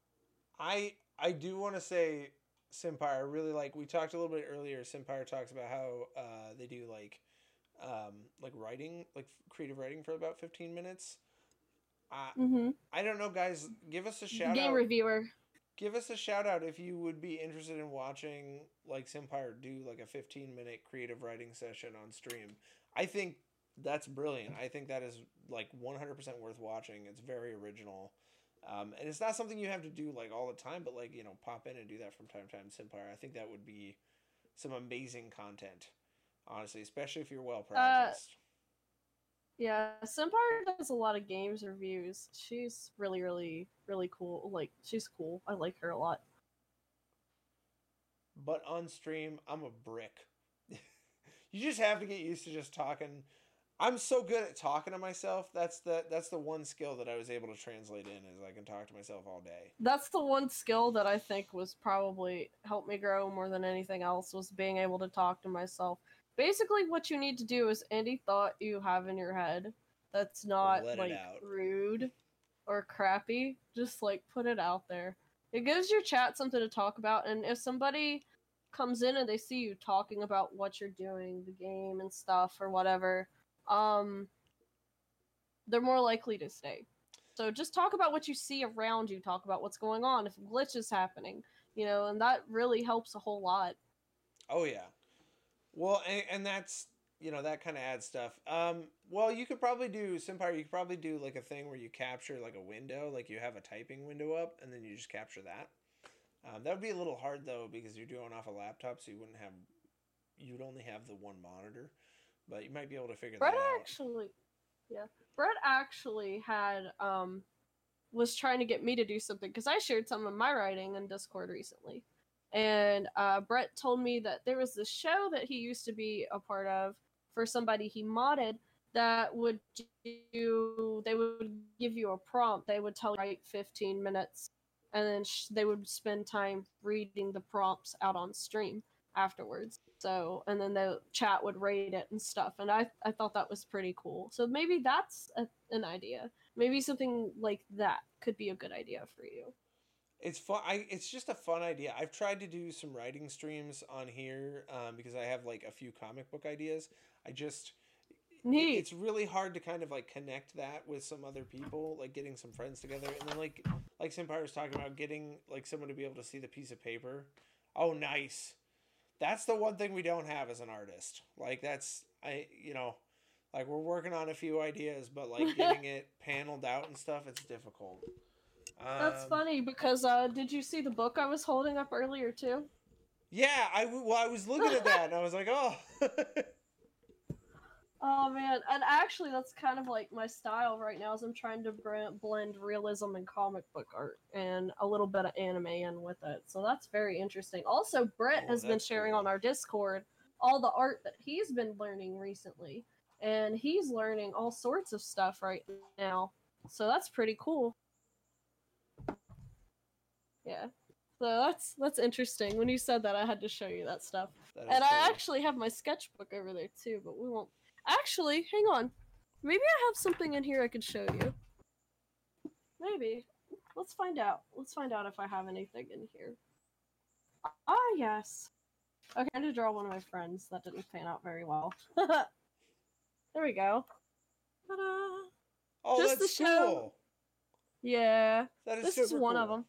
I I do want to say Simpire really like we talked a little bit earlier. Simpire talks about how uh, they do like um, like writing, like creative writing for about fifteen minutes. I Mm-hmm. I don't know, guys. Give us a shout Game out. reviewer. Give us a shout out if you would be interested in watching like Simpire do like a fifteen minute creative writing session on stream. I think that's brilliant. I think that is like one hundred percent worth watching. It's very original. Um, and it's not something you have to do like all the time, but like, you know, pop in and do that from time to time. Simpire. I think that would be some amazing content, honestly, especially if you're well Uh practiced. yeah, Senpai does a lot of games reviews. She's really, really, really cool. Like she's cool. I like her a lot. But on stream, I'm a brick. You just have to get used to just talking. I'm so good at talking to myself. That's the that's the one skill that I was able to translate in is I can talk to myself all day. That's the one skill that I think was probably helped me grow more than anything else, was being able to talk to myself. Basically, what you need to do is any thought you have in your head that's not Let it like out. rude or crappy, just like put it out there. It gives your chat something to talk about, and if somebody comes in and they see you talking about what you're doing, the game and stuff or whatever, um they're more likely to stay. So just talk about what you see around you, talk about what's going on, if a glitch is happening, you know, and that really helps a whole lot. Oh yeah. Well, and, and that's you know that kind of adds stuff. Um, well, you could probably do Simpire. You could probably do like a thing where you capture like a window, like you have a typing window up, and then you just capture that. Um, that would be a little hard though because you're doing off a laptop, so you wouldn't have you'd only have the one monitor, but you might be able to figure Fred that out. actually Yeah. Brett actually had um was trying to get me to do something because I shared some of my writing in Discord recently. And uh, Brett told me that there was this show that he used to be a part of for somebody he modded that would do, they would give you a prompt. They would tell you write fifteen minutes, and then sh- they would spend time reading the prompts out on stream afterwards. So, and then the chat would rate it and stuff. And I, I thought that was pretty cool. So maybe that's a, an idea. Maybe something like that could be a good idea for you. It's fun. I it's just a fun idea. I've tried to do some writing streams on here um, because I have like a few comic book ideas. I just it, Neat. it's really hard to kind of like connect that with some other people, like getting some friends together, and then like like Senpai was talking about getting like someone to be able to see the piece of paper. Oh, nice. That's the one thing we don't have as an artist. Like that's I you know like we're working on a few ideas, but like getting it paneled out and stuff, it's difficult. That's Um, funny because uh, did you see the book I was holding up earlier too? Yeah, I well, I was looking at that and I was like, oh. Oh man, and actually that's kind of like my style right now. Is I'm trying to blend realism and comic book art and a little bit of anime in with it. So that's very interesting. Also, Brett Oh, has been that's sharing cool. on our Discord all the art that he's been learning recently, and he's learning all sorts of stuff right now. So that's pretty cool. Yeah. So that's that's interesting. When you said that, I had to show you that stuff. That is And cool. I actually have my sketchbook over there too, but we won't. Actually, hang on. Maybe I have something in here I could show you. Maybe. Let's find out. Let's find out if I have anything in here. Ah, yes. Okay, I'm going to draw one of my friends. That didn't pan out very well. There we go. Ta-da! Oh, Just that's the show. cool. Yeah. That is This super is one cool. of them.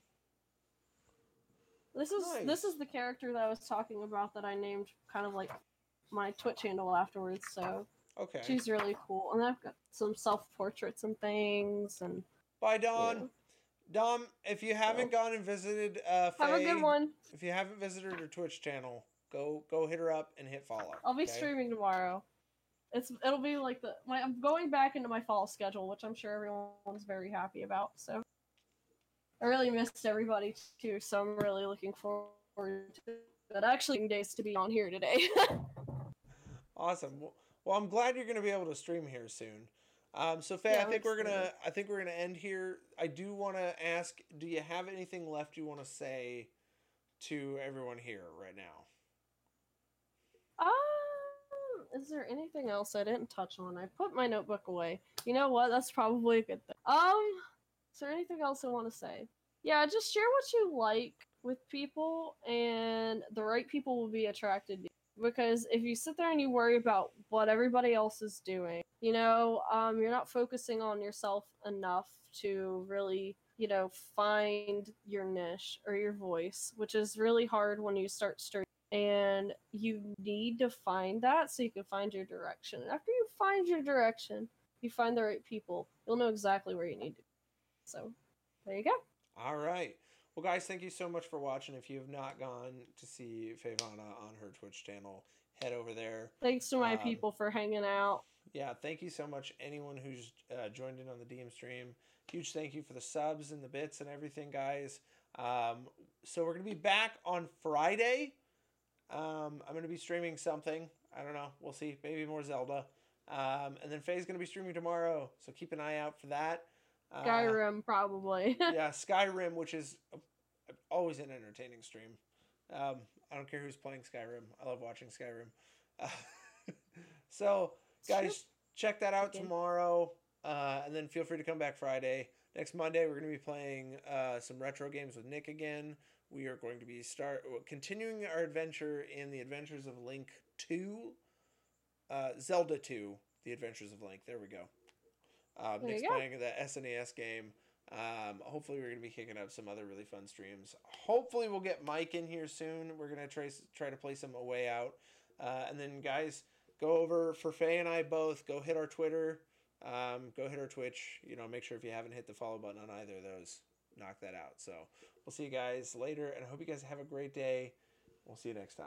This is Nice. this is the character that I was talking about that I named kind of like my Twitch handle afterwards. So Okay. she's really cool, and I've got some self portraits and things. And Bye, Dawn. yeah. Dom, if you haven't So, gone and visited uh, Faye, have a good one. if you haven't visited her Twitch channel, go go hit her up and hit follow. I'll be okay? streaming tomorrow. It's it'll be like the my I'm going back into my fall schedule, which I'm sure everyone's very happy about. So I really missed everybody too, so I'm really looking forward to it. Actually, days to be on here today. Awesome. Well, I'm glad you're going to be able to stream here soon. Um, so Faye, Yeah, I I'm think we're gonna excited. I think we're gonna end here. I do want to ask, do you have anything left you want to say to everyone here right now? Um, is there anything else I didn't touch on? I put my notebook away. You know what? That's probably a good thing. Um, is there anything else I want to say? Yeah, just share what you like with people, and the right people will be attracted to you. Because if you sit there and you worry about what everybody else is doing, you know, um, you're not focusing on yourself enough to really, you know, find your niche or your voice, which is really hard when you start streaming. And you need to find that so you can find your direction. And after you find your direction, you find the right people, you'll know exactly where you need to go. So, there you go. All right. Well, guys, thank you so much for watching. If you have not gone to see Favana on her Twitch channel, head over there. Thanks to my Um, people for hanging out. Yeah, thank you so much, anyone who's uh, joined in on the D M stream. Huge thank you for the subs and the bits and everything, guys. Um, so we're going to be back on Friday. Um, I'm going to be streaming something. I don't know. We'll see. Maybe more Zelda. Um, and then Faye's going to be streaming tomorrow, so keep an eye out for that. Uh, Skyrim, probably. yeah, Skyrim, which is always an entertaining stream. Um, I don't care who's playing Skyrim. I love watching Skyrim. Uh, so, guys, check that out tomorrow. Uh, and then feel free to come back Friday. Next Monday, we're going to be playing uh, some retro games with Nick again. We are going to be start continuing our adventure in the Adventures of Link two. Uh, Zelda two, The Adventures of Link. There we go. Um, Nick's playing the S N E S game. Um, hopefully, we're going to be kicking up some other really fun streams. Hopefully, we'll get Mike in here soon. We're going to try, try to play some A Way Out. Uh, and then, guys, go over for Faye and I both. Go hit our Twitter. Um, go hit our Twitch. You know, make sure if you haven't hit the follow button on either of those, knock that out. So we'll see you guys later. And I hope you guys have a great day. We'll see you next time.